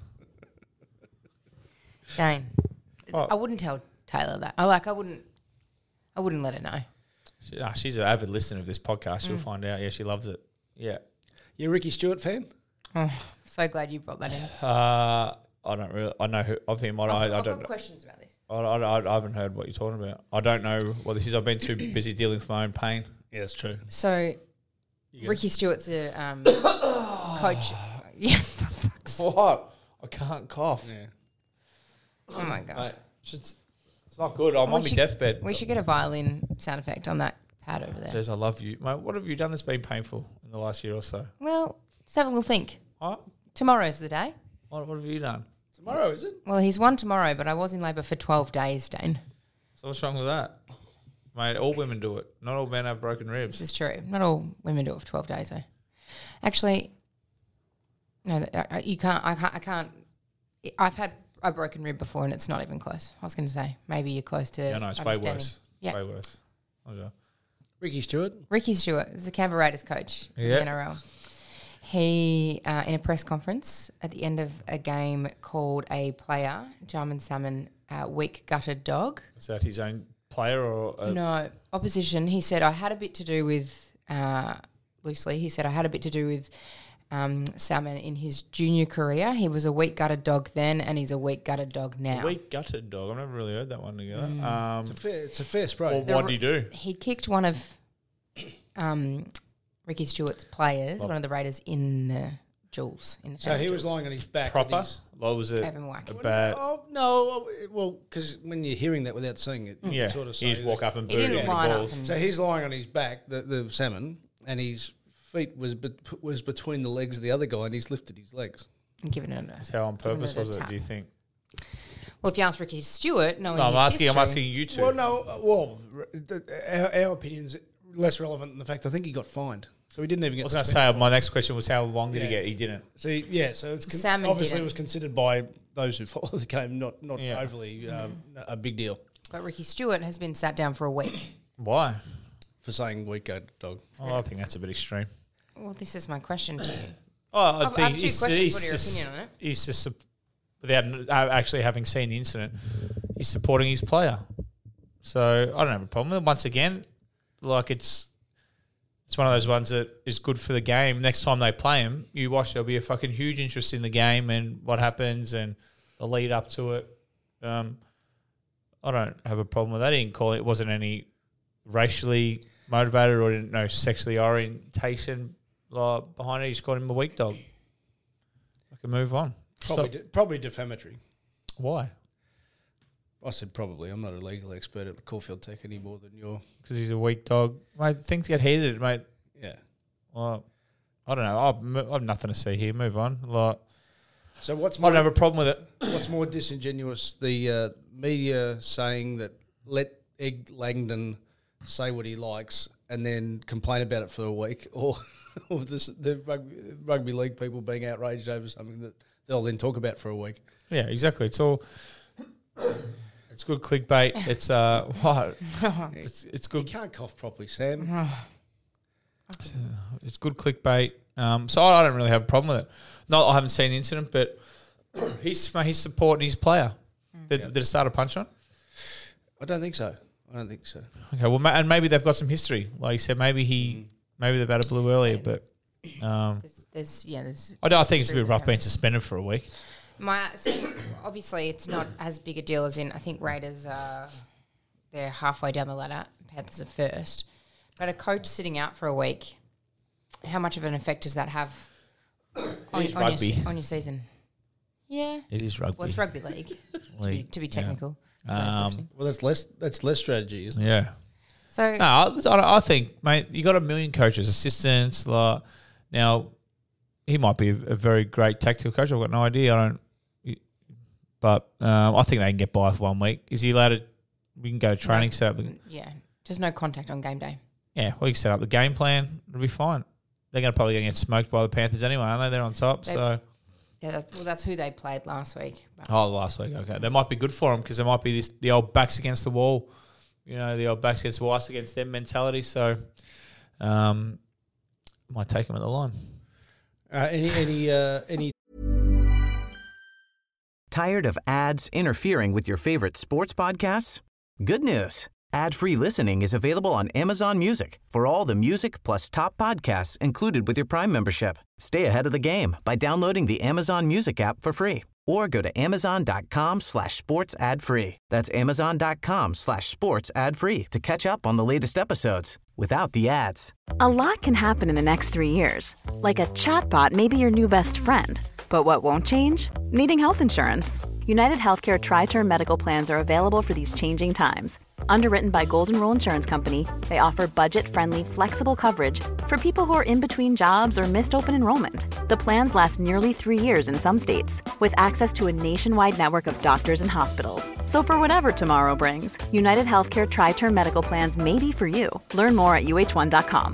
say. Dane, Oh. I wouldn't tell Taylor that. I like. I wouldn't. I wouldn't let her know. She, ah, she's an avid listener of this podcast. Mm. She'll find out. Yeah, she loves it. Yeah. You a Ricky Stewart fan? Oh, so glad you brought that in. Uh, I don't really. I know who, of him. I, I've, I, I I've don't got know. questions about this. I, I, I haven't heard what you're talking about. I don't know what this is. I've been too busy dealing with my own pain. Yeah, that's true. So, You go. Ricky Stewart's a um, coach. Yeah. for fuck's sake. What? I can't cough. Yeah. Oh my god. Mate, it's, just- it's not good. I'm We on my should- deathbed. We should get a violin sound effect on that pad over there. Jez, I love you. Mate, what have you done that's been painful in the last year or so? Well, just have a little think. What? Tomorrow's the day. What, what have you done? Tomorrow, is it? Well, he's won tomorrow, but I was in labour for twelve days, Dane. So what's wrong with that? Mate, all women do it. Not all men have broken This ribs. is true. Not all women do it for twelve days, though. Actually, no, th- I- I- you can't. I can't. I can't. I've had a broken rib before, and it's not even close. I was going to say maybe you're close to. Yeah, no, it's way understanding. worse. Yeah. Way worse. Okay. Ricky Stewart. Ricky Stewart is the Canberra Raiders coach in Yeah. the N R L. He, uh, in a press conference at the end of a game, called a player, Jarman Salmon, uh, weak gutted dog. Is that his own player or? A, No, opposition. He said, I had a bit to do with, uh, loosely, he said, I had a bit to do with um, Salmon in his junior career. He was a weak gutted dog then, and he's a weak gutted dog now. A weak gutted dog. I've never really heard that one together. Mm. Um, It's a fair, it's a fair spray. well, what did he do? He kicked one of um, Ricky Stewart's players, Bob. one of the Raiders, in the jewels in the So he was jewels. lying on his back. with Proper? his- Or was it Evan Wack. a bad? Oh no! Well, because when you're hearing that without seeing it, you Yeah, sort of he say just walk that- up and He boot didn't it in the line up balls. and- So he's lying on his back, the, the salmon, and his feet was be, was between the legs of the other guy, and he's lifted his legs. And given it a, That's how on given purpose it a was it? tap. Do you think? Well, if you ask Ricky Stewart, knowing No, I'm his asking. I'm history- asking you two. Well, no, uh, well, r- the, our, our opinion's less relevant than the fact I think he got fined, so he didn't even I get. was going to suspended say for my it. next question was how long did he Yeah. get? He didn't. See, yeah, so it's con- Salmon obviously didn't. it was considered by those who follow the game not not Yeah. overly um, a big deal But Ricky Stewart has been sat down for a week. Why? for saying weak goat dog. Oh, I think that's a bit extreme. Well, this is my question to you. Oh, I I've- I think have two he's, questions. he's What are your just, opinion on it? He's just sup- without n- uh, actually having seen the incident, he's supporting his player. So I don't have a problem with it. Once again, like it's it's one of those ones that is good for the game. Next time they play him, you watch there'll be a fucking huge interest in the game and what happens and the lead up to it. Um, I don't have a problem with that. He didn't call it. It wasn't any racially motivated or didn't know sexually orientation like, behind it. He just called him a weak dog. I can move on. Probably Stop. de- probably defamatory. Why? I said probably. I'm not a legal expert at the Caulfield Tech any more than you're. Because he's a weak dog. Mate, things get heated, mate. Yeah. Well, I don't know. I've, I've nothing to see here. Move on. Like, So what's I more, don't have a problem with it. what's more disingenuous? The uh, media saying that let Ed Langdon say what he likes and then complain about it for a week, or, or this, the rugby, rugby league people being outraged over something that they'll then talk about for a week. Yeah, exactly. It's all. It's good clickbait. It's uh, what? It's it's You good. can't cough properly, Sam. It's good clickbait. Um, so I don't really have a problem with it. No, I haven't seen the incident, but he's he's supporting his player. Did, did it start a punch on? I don't think so. I don't think so. Okay, well, ma- and maybe they've got some history. Like you said, maybe he, maybe they've had a blue earlier, but um, There's, there's yeah, there's. I, don't- I think it's a history bit rough there. being suspended for a week. My so obviously it's not as big a deal as in I think Raiders are they're halfway down the ladder. Panthers are first, but a coach sitting out for a week, how much of an effect does that have on, is on, your, rugby. se- on your season? Yeah, It is rugby. well, it's rugby league to be, League, to be yeah. technical. for those Um, listening. Well, that's less. That's less strategy, isn't it? Yeah. So No, I, I I think, mate, you got a million coaches, assistants. Like, now, he might be a, a very great tactical coach. I've got no idea. I don't. But um, I think they can get by for one week. Is he allowed to? We can go to training, No. set up. The, yeah, just no contact on game day. yeah, we can set up the game plan. It'll be fine. They're going to probably gonna get smoked by the Panthers anyway, aren't they? They're on top. They- so, Yeah, that's, well, that's who they played last week. But oh, last week, okay, that might be good for them because there might be this the old backs against the wall. You know, the old backs against the wall, us against them mentality. So, um, might take them at the line. Uh, any any uh, any Tired of ads interfering with your favorite sports podcasts? Good news. Ad-free listening is available on Amazon Music for all the music plus top podcasts included with your Prime membership. Stay ahead of the game by downloading the Amazon Music app for free or go to amazon.com slash sports ad free. That's amazon.com slash sports ad free to catch up on the latest episodes without the ads. A lot can happen in the next three years. Like a chatbot may be your new best friend. But what won't change? Needing health insurance. United Healthcare Tri-Term Medical Plans are available for these changing times. Underwritten by Golden Rule Insurance Company, they offer budget-friendly, flexible coverage for people who are in between jobs or missed open enrollment. The plans last nearly three years in some states, with access to a nationwide network of doctors and hospitals. So for whatever tomorrow brings, United Healthcare Tri-Term Medical Plans may be for you. Learn more at U H one dot com.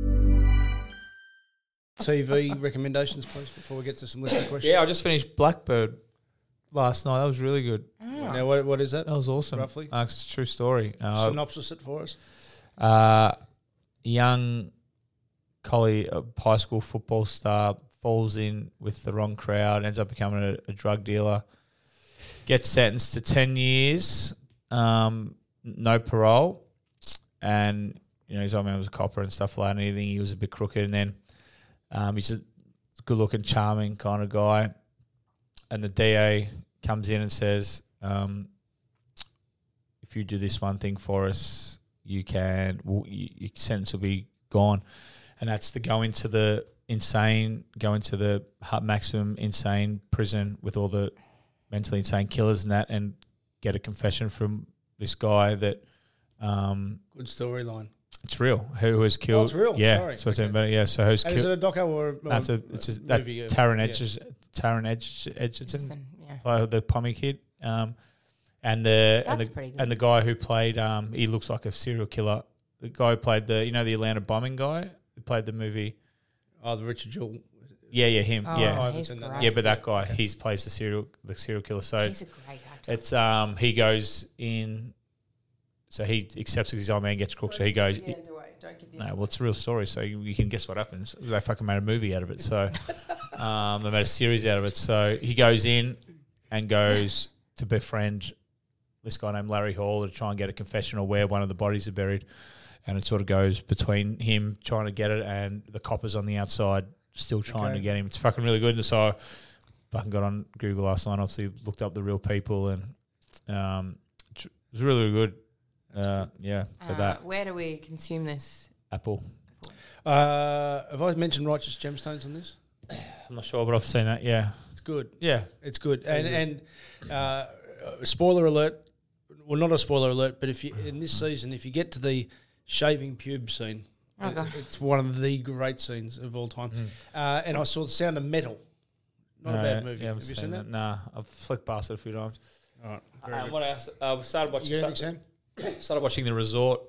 T V recommendations, please, before we get to some listener questions? Yeah, I just finished Blackbird last night. That was really good. Now, what, what is that? That was awesome. Roughly? Uh, it's a true story. Uh, Synopsis it for us. uh, young collie, a high school football star, falls in with the wrong crowd, ends up becoming a, a drug dealer, gets sentenced to ten years, um, no parole, and you know his old man was a copper and stuff like that. And anything, he was a bit crooked, and then um, he's a good-looking, charming kind of guy, and the D A comes in and says, um, if you do this one thing for us, you can, well, you, your sentence will be gone. And that's to go into the insane, go into the hard maximum insane prison with all the mentally insane killers and that, and get a confession from this guy that um, Good storyline. it's real. Who has killed? Oh, it's real? Yeah, Sorry. that's what I'm Okay. saying about it. Yeah, so who's And is killed? it a doco or, or That's a it's a, a that movie? uh, Taron yeah. Edgerton, Taron Edgerton, Edgerton, Interesting, yeah. uh, the Pommy kid, um, and the and That's the pretty good. and the guy who played um, he looks like a serial killer. The guy who played the you know the Atlanta bombing guy who played the movie. Oh, the Richard Jewell. Yeah, yeah, him. Oh, yeah, I he's haven't seen that. great. yeah, but that guy he's plays the serial the serial killer. So He's a great actor. it's um he goes in. So he accepts his old man gets crooked. So he goes. No, well, it's a real story, so you, you can guess what happens. They fucking made a movie out of it, so um, they made a series out of it. So he goes in and goes to befriend this guy named Larry Hall to try and get a confession or where one of the bodies are buried, and it sort of goes between him trying to get it and the coppers on the outside still trying Okay. to get him. It's fucking really good. And so I fucking got on Google last night, obviously looked up the real people, and um, it was really, really good. Uh, yeah, so Uh, that where do we consume this? Apple. Uh, have I mentioned Righteous Gemstones on this? I'm not sure, but I've seen that. Yeah, It's good. yeah. It's good. And and uh, spoiler alert. Well, not a spoiler alert, but if you in this season, if you get to the shaving pube scene, Oh, it- God. it's one of the great scenes of all time. Uh, and I saw The Sound of Metal. Not a No, bad movie. yeah, I Have haven't you seen that? Nah, I've flicked past it a few times. All right. Very Um, good. what else? Uh, we started watching. You got start- anything, Sam? started watching The Resort.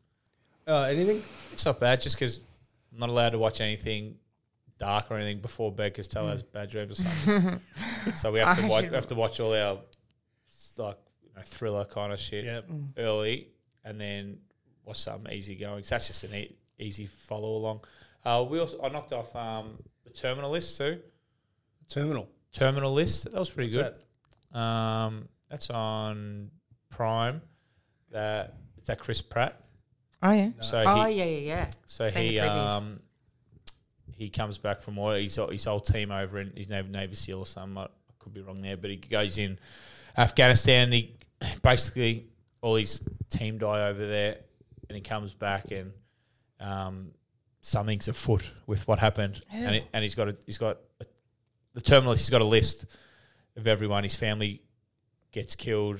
Uh, anything? It's not bad, just because I'm not allowed to watch anything dark or anything before bed because Tella has bad dreams or something. So we have to I watch. should- We have to watch all our like you know, thriller kind of shit Yeah. early, and then watch something easy going. So that's just an e- easy follow along. Uh, we also I knocked off um, the Terminal List too. Terminal. Terminal List that was pretty What's good. Um, that's on Prime. That it's that Chris Pratt. Oh yeah. So oh he, yeah, yeah, yeah. so Seen he the previews. um he comes back from all his his whole team over in his Navy, Navy SEAL or something. I could be wrong there, but he goes in Afghanistan. He basically all his team die over there, and he comes back and um something's afoot with what happened, and it, and he's got a, he's got a, the terminalist. He's got a list of everyone. His family gets killed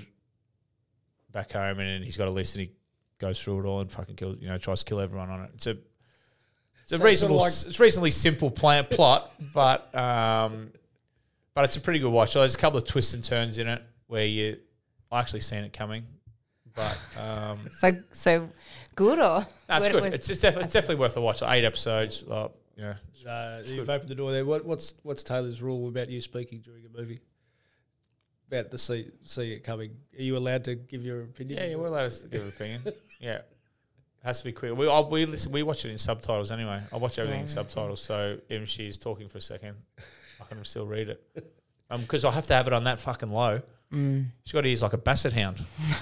back home, and then he's got a list, and he goes through it all and fucking kills. You know, tries to kill everyone on it. It's a it's a So it's reasonable, sort of like- it's reasonably simple plan plot, but um, but it's a pretty good watch. So there's a couple of twists and turns in it where you I actually seen it coming, but um, So so good or no, it's what- good. what- It's it's, def- it's definitely worth a watch. Like eight episodes, like, you know. Uh, you've opened the door there. What, what's what's Taylor's rule about you speaking during a movie? About the see see it coming. Are you allowed to give your opinion? Yeah, yeah, we're allowed to give an opinion. Yeah. Has to be quick. We I, we listen, we watch it in subtitles anyway. I watch everything Yeah, in me subtitles, so even if she's talking for a second, I can still read it. Um, because I have to have it on that fucking low. Mm. She's got ears like a basset hound.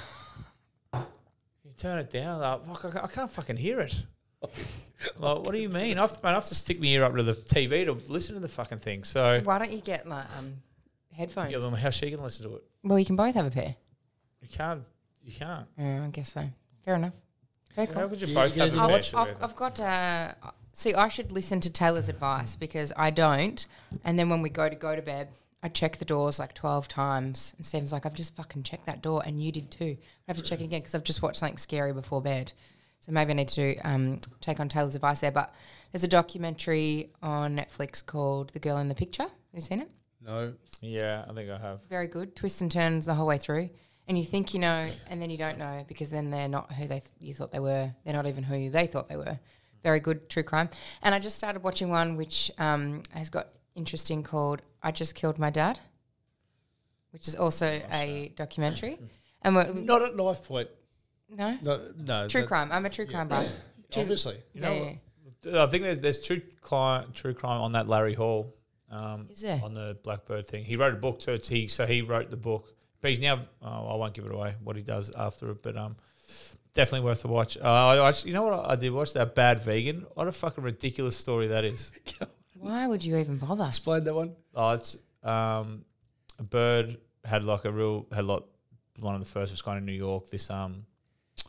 You turn it down, like, fuck, I, can't, I can't fucking hear it. Like, what do you mean? I have, to, man, I have to stick my ear up to the T V to listen to the fucking thing. So, Why don't you get like um headphones? yeah, well, how's she gonna listen to it? Well, you can both have a pair. You can't. You can't. Yeah, I guess so. Fair enough. Very cool. How could you You both get have it the in I've, best? I've, I've got uh see, I should listen to Taylor's advice because I don't. And then when we go to go to bed, I check the doors like twelve times. And Stephen's like, I've just fucking checked that door, and you did too. I have to check it again because I've just watched something scary before bed. So maybe I need to um, take on Taylor's advice there. But there's a documentary on Netflix called The Girl in the Picture. Have you seen it? No. Yeah, I think I have. Very good. Twists and turns the whole way through. And you think you know, and then you don't know because then they're not who they th- you thought they were. They're not even who they thought they were. Very good true crime. And I just started watching one which um, has got interesting called I Just Killed My Dad, which is also a documentary. And we're, Not at knife point. no? No, no. True that's- crime. I'm a true crime buff. True- Obviously. Yeah, yeah. I think there's there's true crime, true crime on that Larry Hall. Um, Is there? on the Blackbird thing? He wrote a book too. It's he so he wrote the book, but he's now. Oh, I won't give it away what he does after it, but um, definitely worth a watch. Uh, I, I, you know what I did watch that Bad Vegan. What a fucking ridiculous story that is. Why would you even bother? Explain that one. Oh, it's um, a bird had like a real had like one of the first was kind of in New York. This um,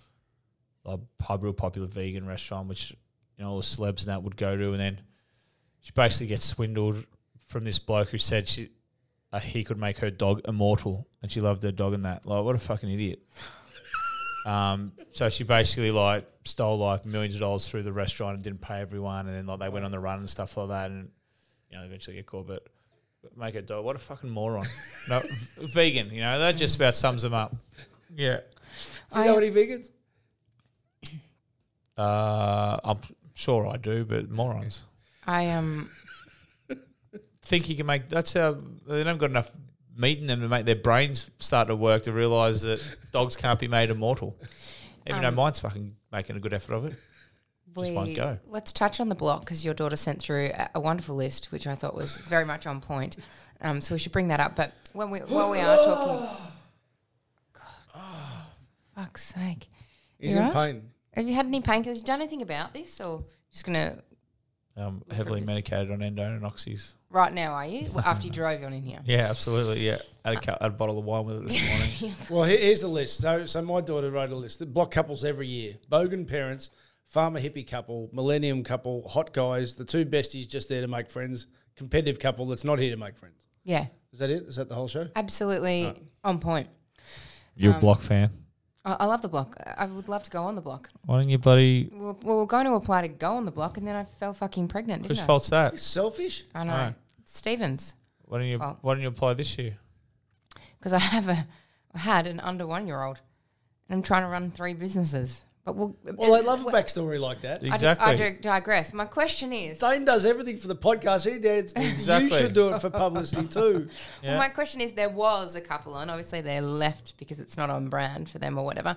a pub, real popular vegan restaurant, which you know all the celebs and that would go to, and then she basically gets swindled from this bloke who said she uh, he could make her dog immortal, and she loved her dog and that. Like, what a fucking idiot. um, so she basically like stole like millions of dollars through the restaurant and didn't pay everyone, and then like they went on the run and stuff like that, and you know eventually get caught. But, but make her dog. What a fucking moron. No, v- vegan. You know that just about sums them up. Yeah. Do you know any vegans? Uh, I'm sure I do, but morons. I um think you can make. That's how they haven't got enough meat in them to make their brains start to work to realise that dogs can't be made immortal. Even Um, though mine's fucking making a good effort of it, just we, won't go. Let's touch on the block because your daughter sent through a, a wonderful list, which I thought was very much on point. Um, so we should bring that up. But when we while we are talking, God, fuck's sake, He's You in right? pain. Have you had any painkillers? Have you done anything about this, or just gonna Um, heavily medicated on endone and oxys. right now? Are you well, after you drove on in here? Yeah, absolutely. Yeah, had a, cu- had a bottle of wine with it this morning. Well, here- here's the list. So, so my daughter wrote a list. The block couples every year: Bogan parents, farmer hippie couple, millennium couple, hot guys, the two besties just there to make friends, competitive couple that's not here to make friends. Yeah, Is that it? Is that the whole show? absolutely on point. You're Um, a block fan. I, I love the block. I would love to go on the block. Why don't you bloody? We were, we were going to apply to go on the block, and then I fell fucking pregnant. Didn't Whose I? fault's that? Selfish? I know. Right. Stevens, Why don't you? Fault. Why don't you apply this year? because I have a, I had an under one year old, and I'm trying to run three businesses. But we'll, Well, I love a backstory like that. I, Exactly. di- I do digress. My question is, Dane does everything for the podcast. He does. Exactly. You should do it for publicity too. Yeah. well, my question is, there was a couple on. Obviously, they're left because it's not on brand for them or whatever.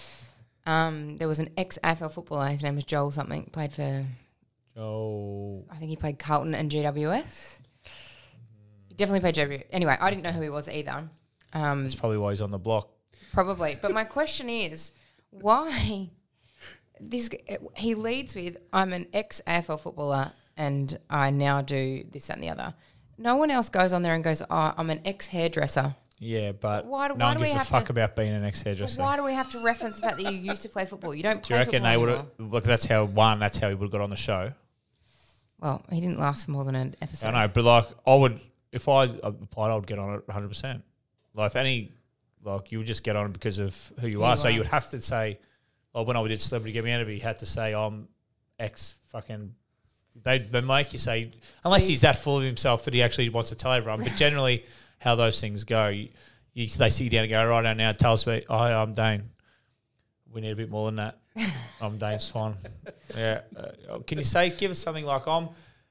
Um, there was an ex-A F L footballer. His name was Joel something. Played for, Oh, I think he played Carlton and G W S. He definitely played G W S. Anyway, I didn't know who he was either. Um, that's probably why he's on the block. Probably. But my question is, why this? He leads with, I'm an ex-A F L footballer and I now do this, that and the other. No one else goes on there and goes, oh, I'm an ex-hairdresser. Yeah, but Why do- no why one do we gives a have fuck to- about being an But ex-hairdresser. why do we have to reference the fact that you used to play football? You don't Do play you reckon football they would anymore. have? Look, that's how one. That's how he would have got on the show. Well, he didn't last for more than an episode. I know, but like I would, if I applied, I would get on it one hundred percent. Like if any, like you would just get on it because of who you Who are. you So are. you would have to say, like when I did Celebrity Get Me Out of It, you had to say I'm ex fucking. They they make you say unless See- he's that full of himself that he actually wants to tell everyone. But generally, how those things go, you, you, they sit you down and go, right now, now tell us about. Oh, I'm Dane. We need a bit more than that. I'm Dane Swan. Yeah. Uh, can you say, give us something like I'm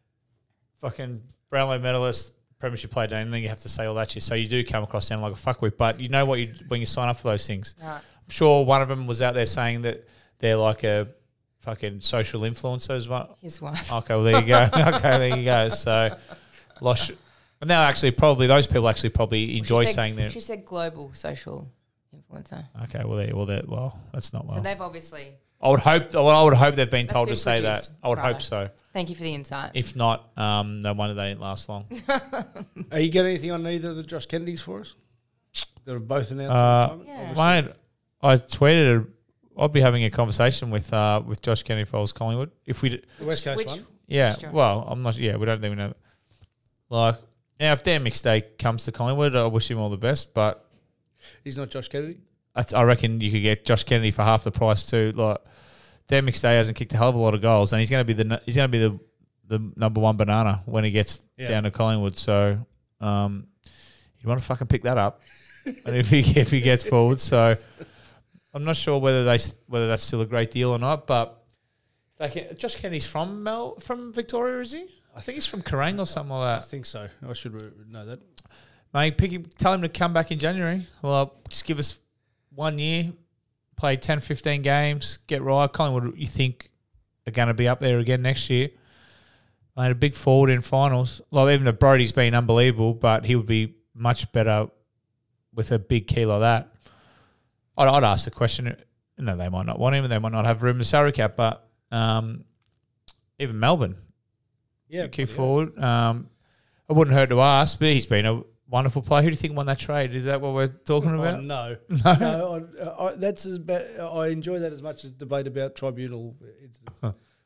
fucking Brownlow medalist, premiership player, Dane, and then you have to say all that shit. So you do come across sounding like a fuckwit, but you know what you when you sign up for those things. Right. I'm sure one of them was out there saying that they're like a fucking social influencer as well. His wife. Okay, well, there you go. okay, there you go. So, Losh, and now actually probably those people actually probably enjoy she said, saying that. She said global social influencer. Okay, well, there, well, there, well, that's not well. So they've obviously... I would hope. Well, I would hope they've been That's told been to say produced. that. I would Righto. hope so. Thank you for the insight. If not, um, no wonder they didn't last long. Are you getting anything on either of the Josh Kennedys for us? They're both announced. Uh, at the time, Yeah. obviously. Mate, I tweeted. I'd be having a conversation with uh, with Josh Kennedy if I was Collingwood. If we, d- The West Coast Which- one. yeah. Josh? Well, I'm not. Yeah, we don't even know. Like, yeah, if Dan McStay comes to Collingwood, I wish him all the best. But He's not Josh Kennedy. I, I reckon you could get Josh Kennedy for half the price too. Like, Dan McStay hasn't kicked a hell of a lot of goals, and he's going to be the n- he's going to be the the number one banana when he gets Yeah. down to Collingwood. So, um, you want to fucking pick that up, and if he if he gets forward, so I'm not sure whether they s- whether that's still a great deal or not. But they can, Josh Kennedy's from Mel from Victoria, is he? I think he's from Kerrang or something like I that. think so. I should re- know that. Mate, pick him, tell him to come back in January. Well, just give us one year, play ten, fifteen games, get right. Collingwood, you think, are going to be up there again next year. Made a big forward in finals. Like, even though Brody's been unbelievable, but he would be much better with a big key like that. I'd, I'd ask the question. No, they might not want him and they might not have room in the salary cap, but um, even Melbourne, Yeah. key bloody hell. forward. Um, it wouldn't hurt to ask, but he's been a wonderful player. Who do you think won that trade? Is that what we're talking Oh, about? no, No. no. I, I, that's as bad. I enjoy that as much as debate about tribunal incidents.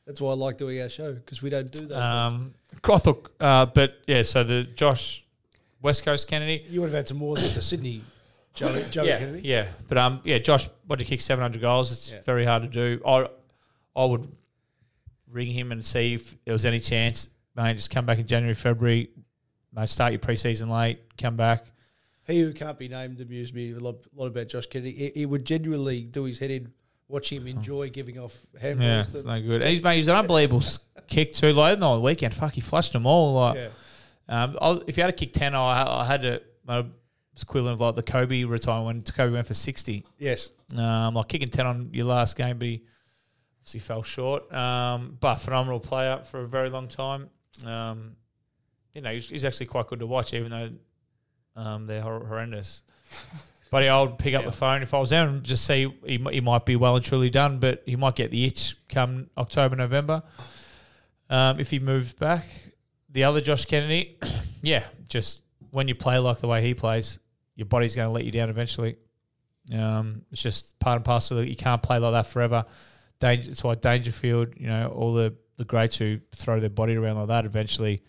That's why I like doing our show, because we don't do that. Um, I thought, uh, but yeah, so the Josh West Coast Kennedy. You would have had some more than the Sydney Joey, Joey yeah, Kennedy. Yeah, but um, yeah, Josh, what did he kick seven hundred goals? It's Yeah. very hard to do. I, I would ring him and see if there was any chance. Mate, just come back in January, February. Mate, start your preseason late. Come back. He who can't be named amused me a lot, lot about Josh Kennedy. He, he would genuinely do his head in, watch him enjoy giving off handballs. Yeah, it's no good. And he's, mate, he's an unbelievable s- kick too. Like, no, on the weekend, fuck, he flushed them all. Like, Yeah. um, I, if you had to kick ten, I, I had to. My, it's equivalent of like the Kobe retirement when Kobe went for sixty. Yes. Um, like kicking ten on your last game, but he obviously fell short. Um, but phenomenal player for a very long time. Um, you know, he's, he's actually quite good to watch, even though um, they're hor- horrendous. But yeah, I would pick up Yeah. the phone if I was there and just see he, m- he might be well and truly done, but he might get the itch come October, November. Um, if he moves back, the other Josh Kennedy, yeah, just when you play like the way he plays, your body's going to let you down eventually. Um, it's just part and parcel. You can't play like that forever. Danger, it's why Dangerfield, you know, all the, the greats who throw their body around like that, eventually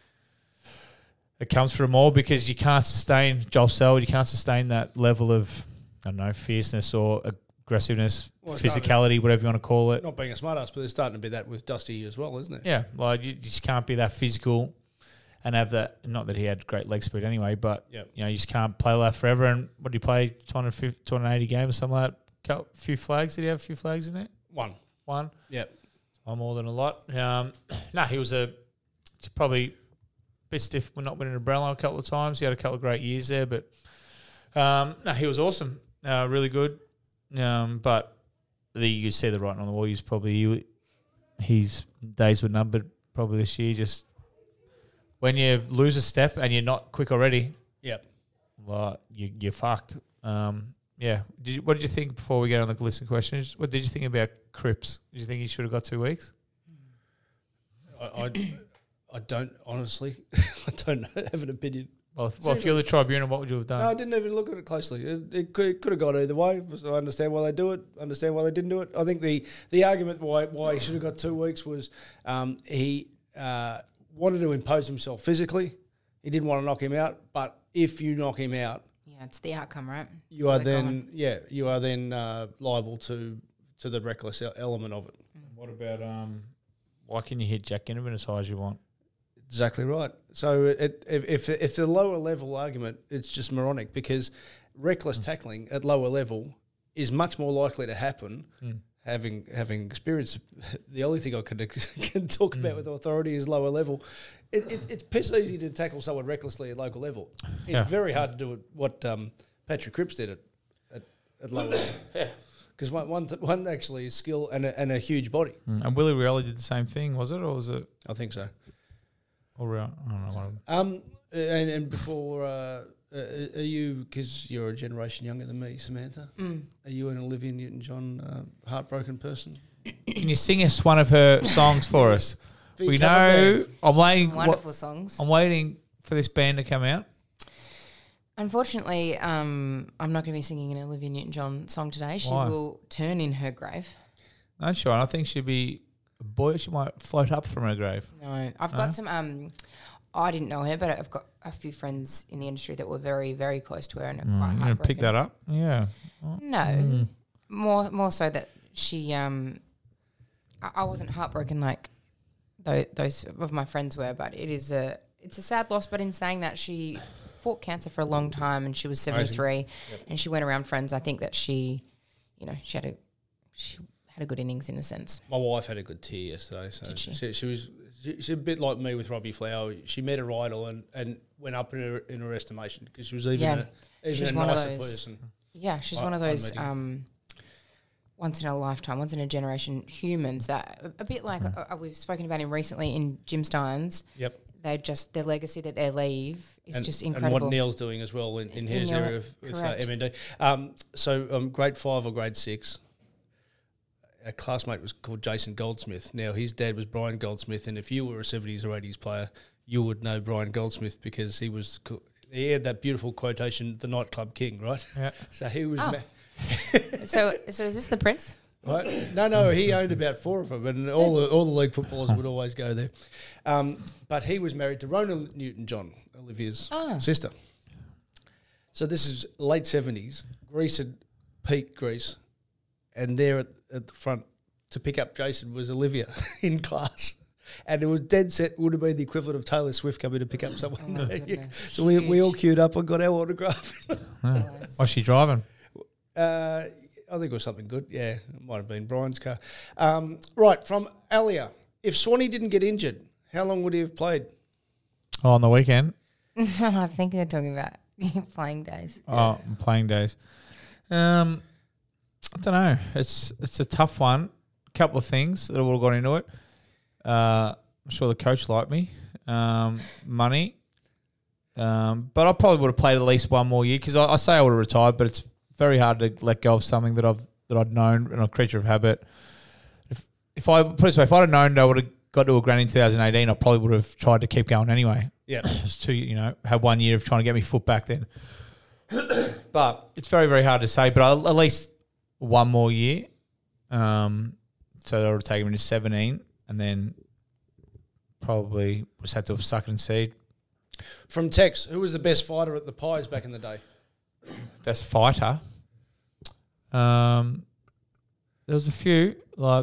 it comes from all, because you can't sustain Joel Selwood, you can't sustain that level of, I don't know, fierceness or aggressiveness, Well, it's physicality, whatever you want to call it. Not being a smartass, but there's starting to be that with Dusty as well, isn't it? Yeah, like you just can't be that physical and have that. Not that he had great leg speed anyway, but Yep. you know, you just can't play like that forever. And what did he play? two hundred fifty, two hundred eighty games, something like that. A few flags. Did he have a few flags in there? One. One. Yep. Oh, more than a lot. Um, no, he was a probably a bit stiff. We're not winning a Brownlow a couple of times. He had a couple of great years there, but um, no, he was awesome. Uh, really good. Um, but the, you could see the writing on the wall. He's probably he, his days were numbered probably this year. Just when you lose a step and you're not quick already, Yep. well, you, you're fucked. Um, yeah. Did you, what did you think before we get on the listener questions? What did you think about Cripps? Did you think he should have got two weeks? I, I, I don't, honestly, I don't have an opinion. Well, if, well, if you're the tribunal, what would you have done? No, I didn't even look at it closely. It, it, could, it could have gone either way. So I understand why they do it. Understand why they didn't do it. I think the, the argument why why he should have got two weeks was um, he uh, wanted to impose himself physically. He didn't want to knock him out. But if you knock him out, Yeah, it's the outcome, right? you That's are where they're then going. yeah you are then uh, liable to to the reckless e- element of it. What about um? Why can you hit Jack Ginnivan as high as you want? Exactly right. So it, if if it's a lower level argument, it's just moronic, because reckless tackling at lower level is much more likely to happen. Mm. Having having experienced, the only thing I can can talk about with authority is lower level. It, it, it's piss easy to tackle someone recklessly at local level. It's Yeah. very hard to do it, what um, Patrick Cripps did at at, at lower level. Yeah. Because one, one, th- one actually is skill and a, and a huge body. Mm. And Willie Rioli did the same thing, was it, or was it? I think so. Or Rioli? I don't know. One of them. Um, and, and before, uh, uh, are you, because you're a generation younger than me, Samantha, Mm. are you an Olivia Newton-John uh, heartbroken person? Can you sing us one of her songs for us? For your We cover know. band. I'm waiting. Wonderful what- songs. I'm waiting for this band to come out. Unfortunately, um, I'm not going to be singing an Olivia Newton-John song today. She Why? will turn in her grave. No, sure. I think she'd be. Boy, she might float up from her grave. No, I've No? got some. Um, I didn't know her, but I've got a few friends in the industry that were very, very close to her and are Mm, quite you're gonna pick heartbroken. that up? Yeah. No, Mm. more more so that she. Um, I, I wasn't heartbroken like those, those of my friends were, but it is a it's a sad loss. But in saying that, she fought cancer for a long time, and she was seventy-three, and she went around friends. I think that she, you know, she had a she had a good innings in a sense. My wife had a good tear yesterday. So Did she? She, she was she, she's a bit like me with Robbie Flower. She met her idol and, and went up in her, in her estimation, because she was even Yeah. a, even She's a one of nicer those- person. Yeah, she's I- one of I'm those meeting. um, once in a lifetime, once in a generation humans that a, a bit like uh, uh, we've spoken about him recently in Jim Steins. Yep. They just their legacy that they leave is and, just and incredible. what Neil's doing as well in, in, In his your- area of, with uh, correct. M N D. Um, so um, grade five or grade six, a classmate was called Jason Goldsmith. Now, his dad was Brian Goldsmith, and if you were a seventies or eighties player, you would know Brian Goldsmith, because he was co- he had that beautiful quotation, the nightclub king, right? Yeah. So he was... Oh. Ma- so so is this the Prince? Right? No, no, he owned about four of them, and all the all the league footballers would always go there. Um, but he was married to Rona Newton-John, Olivia's Ah. sister. So this is late seventies. Greece had peaked Greece, and there at, at the front to pick up Jason was Olivia in class. And it was dead set, would have been the equivalent of Taylor Swift coming to pick up someone. Oh my goodness. So we, we all queued up and got our autograph. Yeah. What's she driving? Uh, I think it was something good. Yeah, it might have been Brian's car. Um, right, from Alia. If Swanee didn't get injured, how long would he have played? Oh, on the weekend. I think they're talking about playing days. Oh, playing days. Um, I don't know. It's it's a tough one. A couple of things that would have gone into it. Uh, I'm sure the coach liked me. Um, money. Um, but I probably would have played at least one more year because I, I say I would have retired, but it's very hard to let go of something that I've that I'd known and a creature of habit. If if I put it this way, if I'd have known that I would have got to a grand in two thousand eighteen, I probably would have tried to keep going anyway. Yeah, just two, you know, had one year of trying to get me foot back then. But it's very very hard to say. But I'll, at least one more year. Um, so that would have taken me to seventeen, and then probably just had to have sucked and seed. From Tex, who was the best fighter at the Pies back in the day? Best fighter. Um, there was a few like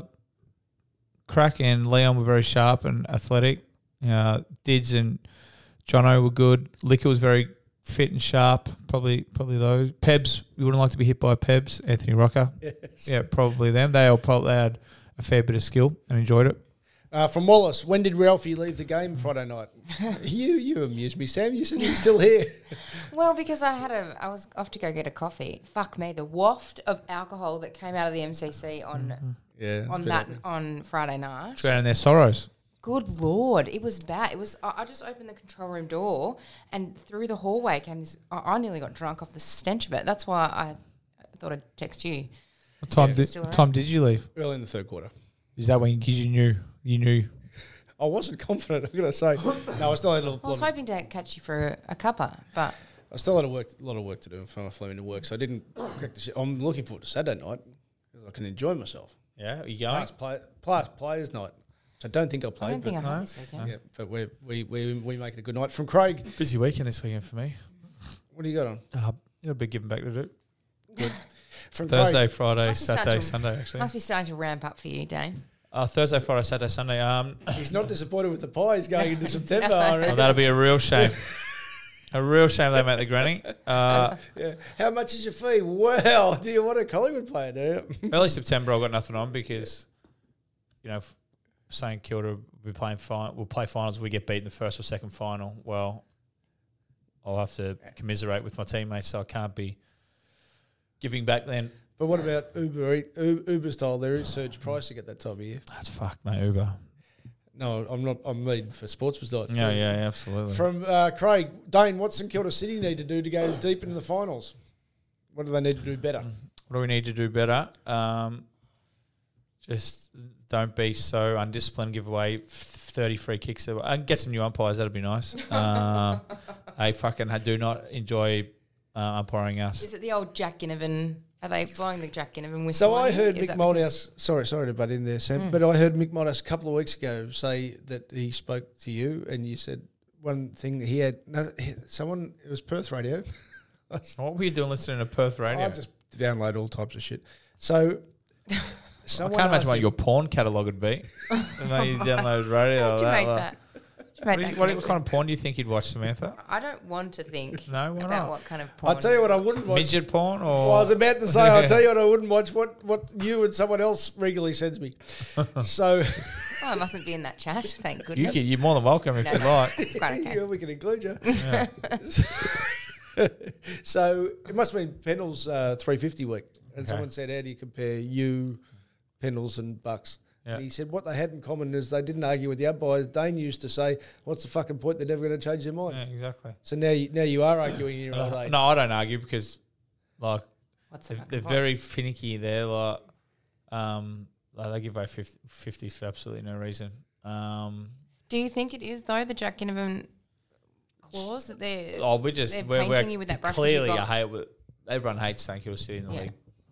Crack and Leon were very sharp and athletic. Uh, Dids and Jono were good. Liquor was very fit and sharp. Probably, probably those. Pebs, you wouldn't like to be hit by Pebs. Anthony Rocker. Yes. Yeah, probably them. They all probably had a fair bit of skill and enjoyed it. Uh, from Wallace, when did Ralphie leave the game Friday night? you you amused me, Sam. You said he was still here. Well, because I had a, I was off to go get a coffee. Fuck me, the waft of alcohol that came out of the M C C on Yeah, on that on Friday night. Drowning their sorrows. Good Lord, it was bad. It was. I, I just opened the control room door, and through the hallway came this. I, I nearly got drunk off the stench of it. That's why I, I thought I'd text you. What time, Yeah. did, Still what around? time did you leave? Early in the third quarter. Is that when you, 'cause you knew? You knew. I wasn't confident. I'm going to say no. I still had a lot. I was of, hoping to catch you for a, a cuppa, but I still had a work, a lot of work to do before I flew into work, so I didn't crack the shit. I'm looking forward to Saturday night because I can enjoy myself. Yeah, are you going? Plus, play, plus players night. So I don't think I'll play. I don't think I but, have this weekend. yeah, but we we we we make it a good night. From Craig, Busy weekend this weekend for me. what do you got on? Uh, you got a bit giving back to do. Good. From Thursday, Craig, Friday, Must be Saturday, starting to- Sunday. Actually, Must be starting to ramp up for you, Dane. uh, Thursday, Friday, Saturday, Sunday. Um, he's not disappointed with the Pies going into September. I oh, reckon. that'll be a real shame. A real shame they make the granny. Uh, Yeah. How much is your fee? Well, do you want a Collingwood player? Do you? early September, I've got nothing on because, you know, Saint Kilda will be playing final. We'll play finals. We get beaten the first or second final. Well, I'll have to commiserate with my teammates, so I can't be giving back then. But what about Uber Eat- U- Uber style? There is surge pricing at that time of year. That's fucked, mate. Uber. No, I'm not. I'm mean for sportsman's diets. Yeah, too. yeah, absolutely. From uh, Craig, Dane, what's St Kilda City need to do to go deep into the finals? What do they need to do better? What do we need to do better? Um, just don't be so undisciplined. Give away thirty free kicks and get some new umpires. That'd be nice. Um, I fucking do not enjoy uh, umpiring us. Is it the old Jack Ginnivan? Are they blowing the Jack Ginnivan whistle? So on I you? heard Is Mick that Moldhouse. because- Sorry, sorry to butt in there, Sam. But I heard Mick Moldhouse a couple of weeks ago say that he spoke to you, and you said one thing that he had. No, he- someone. It was Perth Radio. What were you doing listening to Perth radio? I just download all types of shit. So I someone can't imagine asked what him- your porn catalogue would be. And then you download radio. How'd you that, make like- that? How'd you What, make do you- that what, what connection? kind of porn do you think you'd watch, Samantha? I don't want to think No, why about not? what kind of porn. I'll tell you what I wouldn't watch. Midget porn or? Well, I was about to say, I'll tell you what I wouldn't watch. What what you and someone else regularly sends me. So Oh, I mustn't be in that chat. Thank You goodness. can, you're more than welcome if No. you like. It's quite okay. yeah, we can include you. Yeah. So it must have been Pendle's uh, three fifty week, and Okay. someone said, "How do you compare you, Pendles and Bucks?" Yeah. And he said, "What they had in common is they didn't argue with the umpires. Dane used to say, "What's the fucking point? They're never going to change their mind." Yeah, exactly. So now, you, now you are arguing in your old No, age. no, I don't argue because, like, What's the they're, fucking they're point? very finicky. They're like, um, like they give away fifties for absolutely no reason. Um, Do you think it is though the Jack Ginnivan clause that they're? oh, we just They're we're, painting we're you with that brush 'cause clearly you've I got- hate. With, everyone hates Saint Kilda City in the Yeah. league.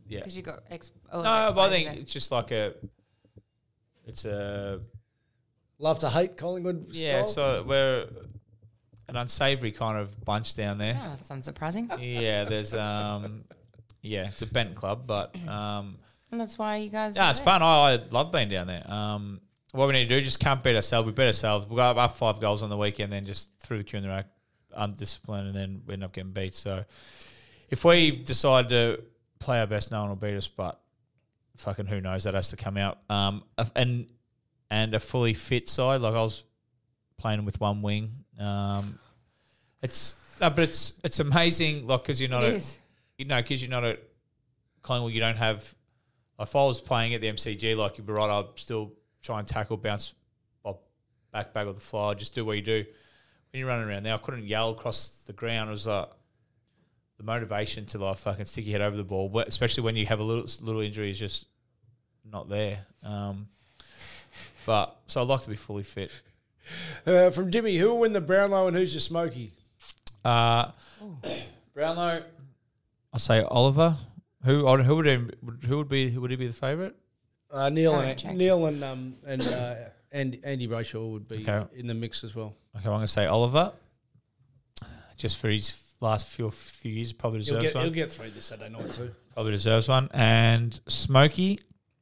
Yeah. Because you got ex. No, but I think it's just like a. It's a. Love to hate Collingwood. Yeah, style? so we're an unsavoury kind of bunch down there. Oh, that's unsurprising. Yeah, there's um, yeah, it's a bent club, but um, And that's why you guys. yeah, are it's there. fun. I, I love being down there. Um, what we need to do just can't beat ourselves. We beat ourselves. We got up five goals on the weekend, then just threw the queue in the rack, undisciplined, and then we end up getting beat. So if we decide to play our best, no one will beat us. But fucking who knows? That has to come out. Um, and and a fully fit side. Like I was playing with one wing. Um, it's no, but it's it's amazing. Like because you're not It a, is. you know because you're not at Collingwood. You don't have. If I was playing at the M C G, like you'd be right, I'd still try and tackle, bounce, well, back, back of the fly, just do what you do. When you're running around there, I couldn't yell across the ground. It was like the motivation to like fucking stick your head over the ball, but especially when you have a little little injury, is just not there. Um, but so I'd like to be fully fit. Uh, from Jimmy, who will win the Brownlow and who's your Smoky? Uh, Brownlow, I'll say Oliver. Who who would he, who would be who would he be the favourite? Uh, Neil Aaron and Jack. Neil and um and uh, and Andy Brayshaw would be Okay. in the mix as well. Okay, I'm going to say Oliver, just for his last few few years, probably He'll deserves get, one. he'll get three this Saturday night too. Probably deserves one. And Smokey.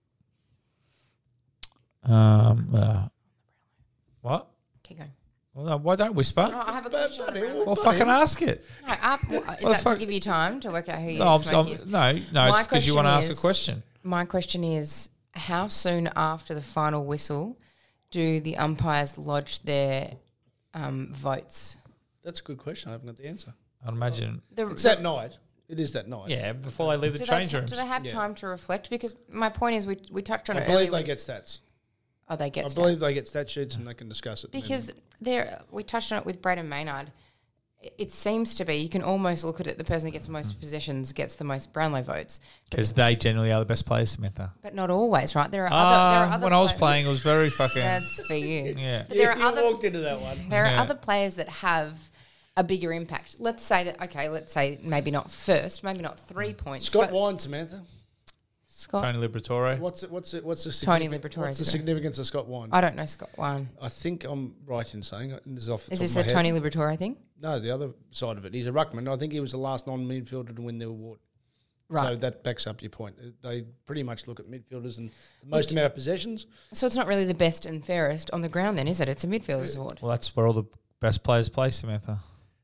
Um, uh, what? Keep going. Well, no, why don't whisper? Oh, I have a But- question. but on the it- Brownlow. Well, fucking ask it. No, up, is Well, that fuck- to give you time to work out who your No, I'm, Smokey I'm, is? no, no, My it's because you want to ask question a is- question. My question is, how soon after the final whistle do the umpires lodge their um, votes? That's a good question. I haven't got the answer. I'd imagine. The, It's that night. It is that night. Yeah, before they leave the do, they change t- rooms. do they have Yeah. time to reflect? Because my point is, we we touched on I it believe earlier. they with- get stats. oh, they get I stats. believe they get stat sheets and they can discuss it. and then- Because there, we touched on it with Braden Maynard. It seems to be you can almost look at it. The person that gets the most possessions gets the most Brownlow votes, Because they generally are the best players, Samantha. but not always, right? There are other. There are Uh, other when I was players- playing, it was very fucking. That's for you. Yeah. But there are you other. walked into that one. There are Yeah. other players that have a bigger impact. Let's say that. Okay, let's say maybe not first, maybe not three points. Scott but Wine, Samantha. Scott. Tony Liberatore. What's it? What's it? What's the Tony signific- Liberatore, What's the is it? significance of Scott Wine? I don't know Scott one. I think I'm right in saying it. This is off the Is top this of my a head. Tony Liberatore thing? No, the other side of it. He's a ruckman. I think he was the last non-midfielder to win the award. So Right. that backs up your point. They pretty much look at midfielders and the most amount of possessions. So it's not really the best and fairest on the ground, then, is it? It's a midfielder's award. Well, that's where all the best players play, Samantha.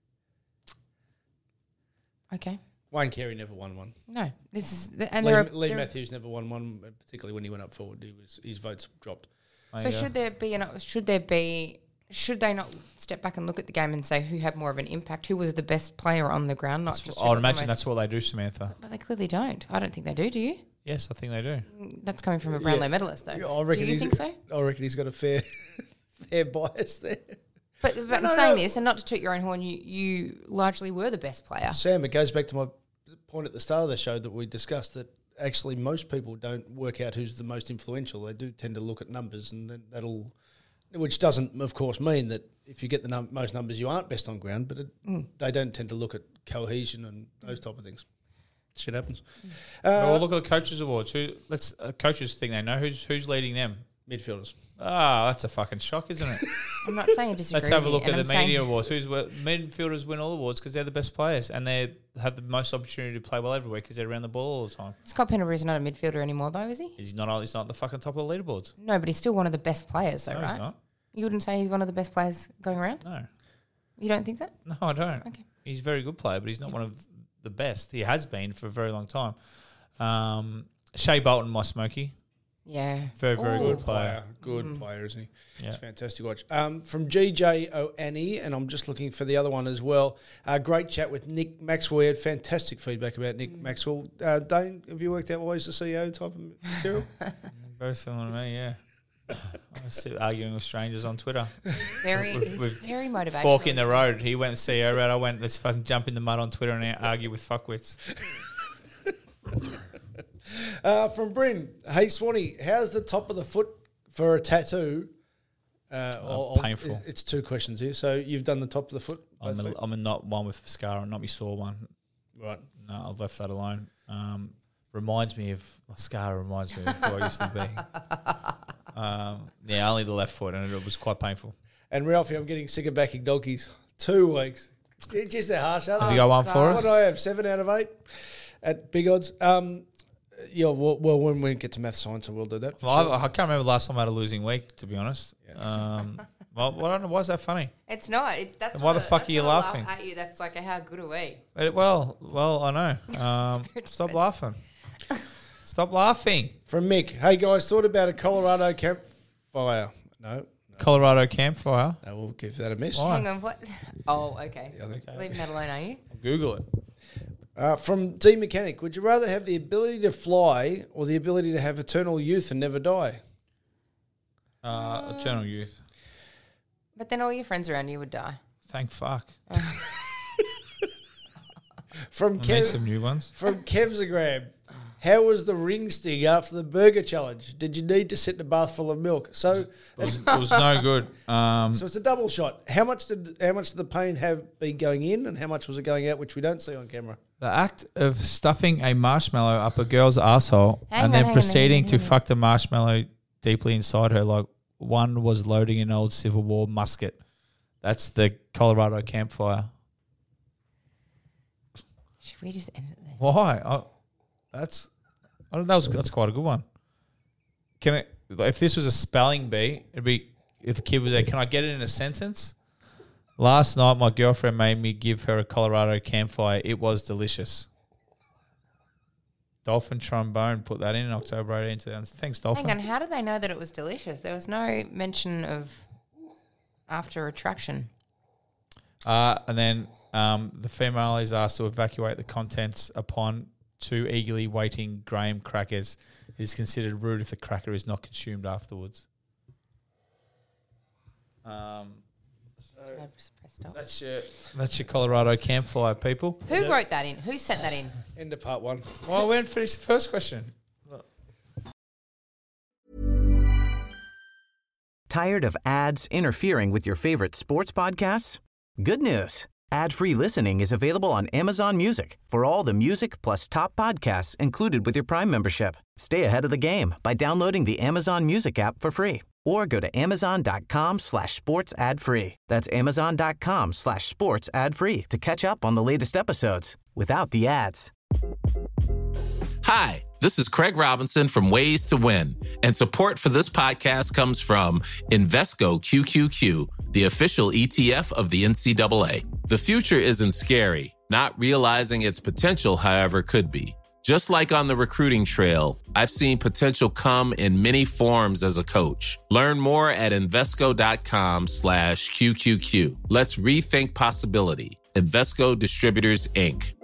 Okay. Wayne Carey never won one. No, this is the, and Lee, there are, Lee there are- Matthews never won one, particularly when he went up forward. He was his votes dropped. There So you go. should there be an should there be should they not step back and look at the game and say who had more of an impact, who was the best player on the ground, not just. who I would got the imagine most- that's what they do, Samantha. But they clearly don't. I don't think they do. Do you? Yes, I think they do. That's coming from a Brownlow medalist, though. Yeah, I reckon do you he's- think so? I reckon he's got a fair, fair bias there. But, but no, in saying no. this, and not to toot your own horn, you you largely were the best player. Sam, it goes back to my point at the start of the show that we discussed that actually most people don't work out who's the most influential. They do tend to look at numbers, and then that'll, which doesn't, of course, mean that if you get the num- most numbers, you aren't best on ground. But it, Mm. they don't tend to look at cohesion and those type of things. Shit happens. Mm. well, Uh, look at the coaches' awards. Who? Let's uh, coaches think they know who's who's leading them. midfielders. Ah, that's a fucking shock, isn't it? I'm not saying I disagree. Let's have a with look you, at and the I'm media saying- awards. Who's midfielders win all awards because they're the best players and they have the most opportunity to play well everywhere because they're around the ball all the time. Scott Pendlebury is not a midfielder anymore, though, is he? He's not. He's not the fucking top of the leaderboards. No, but he's still one of the best players, though, No, right? he's not. You wouldn't say he's one of the best players going around? No, You don't think that? no, I don't. Okay. He's a very good player, but he's not one of the best. He has been for a very long time. Um, Shea Bolton, my Smokey, Yeah. very very Ooh. good player. Good Mm. player, isn't he? Yeah. It's fantastic to watch. Um, from G J O Annie, and I'm just looking for the other one as well. Uh, great chat with Nick Maxwell. We had fantastic feedback about Nick Mm. Maxwell. Uh, Dane, have you worked out why he's the C E O type of material? Very similar to me, yeah. I sit arguing with strangers on Twitter. Very, With- he's with very motivational. Fork in the isn't road. He went C E O route. I went, let's fucking jump in the mud on Twitter and argue with fuckwits. uh, from Bryn, hey Swanee, how's the top of the foot for a tattoo? Uh, I'll- I'll- painful. It's, it's two questions here. So you've done the top of the foot? I'm both a, feet? I'm a not one with mascara, not my sore one. Right. No, I've left that alone. Um, reminds me of Scar. Reminds me of who I used to be. Um, yeah, only the left foot, and it was quite painful. And Ralphie, I'm getting sick of backing donkeys. Two weeks. It's just that harsh, aren't Have they? you got one for What us? do I have? Seven out of eight at big odds. Um, yeah, well, well, when we get to math science, I will do that. for Well, sure. I, I can't remember the last time I had a losing week, to be honest. Um, well, well, I don't know. Why is that funny? It's not. It's that's. Then why not the a- fuck that's are you not a laugh laughing? At you, that's like a how good are we? Uh, Well, well, I know. Um, Very stop defensive. laughing. Stop laughing. From Mick. Hey, guys, thought about a Colorado campfire. No, Colorado campfire. no, we'll give that a miss. Why? Hang on, what? Oh, okay. I think- Leaving that alone, are you? Google it. Uh, from D Mechanic, would you rather have the ability to fly or the ability to have eternal youth and never die? Uh, Eternal Youth. But then all your friends around you would die. Thank fuck. From I need Kev, some new ones. from Kevzagram, how was the ring sting after the burger challenge? Did you need to sit in a bath full of milk? So, It was, it was no good. Um, so it's a double shot. How much did how much did the pain have been going in, and how much was it going out, which we don't see on camera? the act of stuffing a marshmallow up a girl's asshole Hang on, and then hang on, proceeding hang on, to hang on. fuck the marshmallow deeply inside her like one was loading an old Civil War musket. That's the Colorado campfire. Should we just end it there? Why? I, that's I don't, that was that's quite a good one. Can it? If this was a spelling bee, it'd be if the kid was there. Can I get it in a sentence? Last night, my girlfriend made me give her a Colorado campfire. It was delicious. Dolphin trombone. Put that in in October eighteenth. Thanks, Dolphin. Hang on, how did they know that it was delicious? There was no mention of after attraction. Uh, and then um, the female is asked to evacuate the contents upon two eagerly waiting graham crackers. It is considered rude if the cracker is not consumed afterwards. Um, I just pressed stop. that's your that's your Colorado campfire, people. Who wrote that in? Who sent that in? End of part one. Well, we didn't finish the first question. Tired of ads interfering with your favorite sports podcasts? Good news. Ad-free listening is available on Amazon Music for all the music plus top podcasts included with your Prime membership. Stay ahead of the game by downloading the Amazon Music app for free or go to amazon.com slash sports ad free. That's amazon.com slash sports ad free to catch up on the latest episodes without the ads. Hi, this is Craig Robinson from Ways to Win, and support for this podcast comes from Invesco Q Q Q, the official E T F of the N C double A. The future isn't scary. Not realizing its potential, however, could be. Just like on the recruiting trail, I've seen potential come in many forms as a coach. Learn more at Invesco.com slash QQQ. Let's rethink possibility. Invesco Distributors, Incorporated.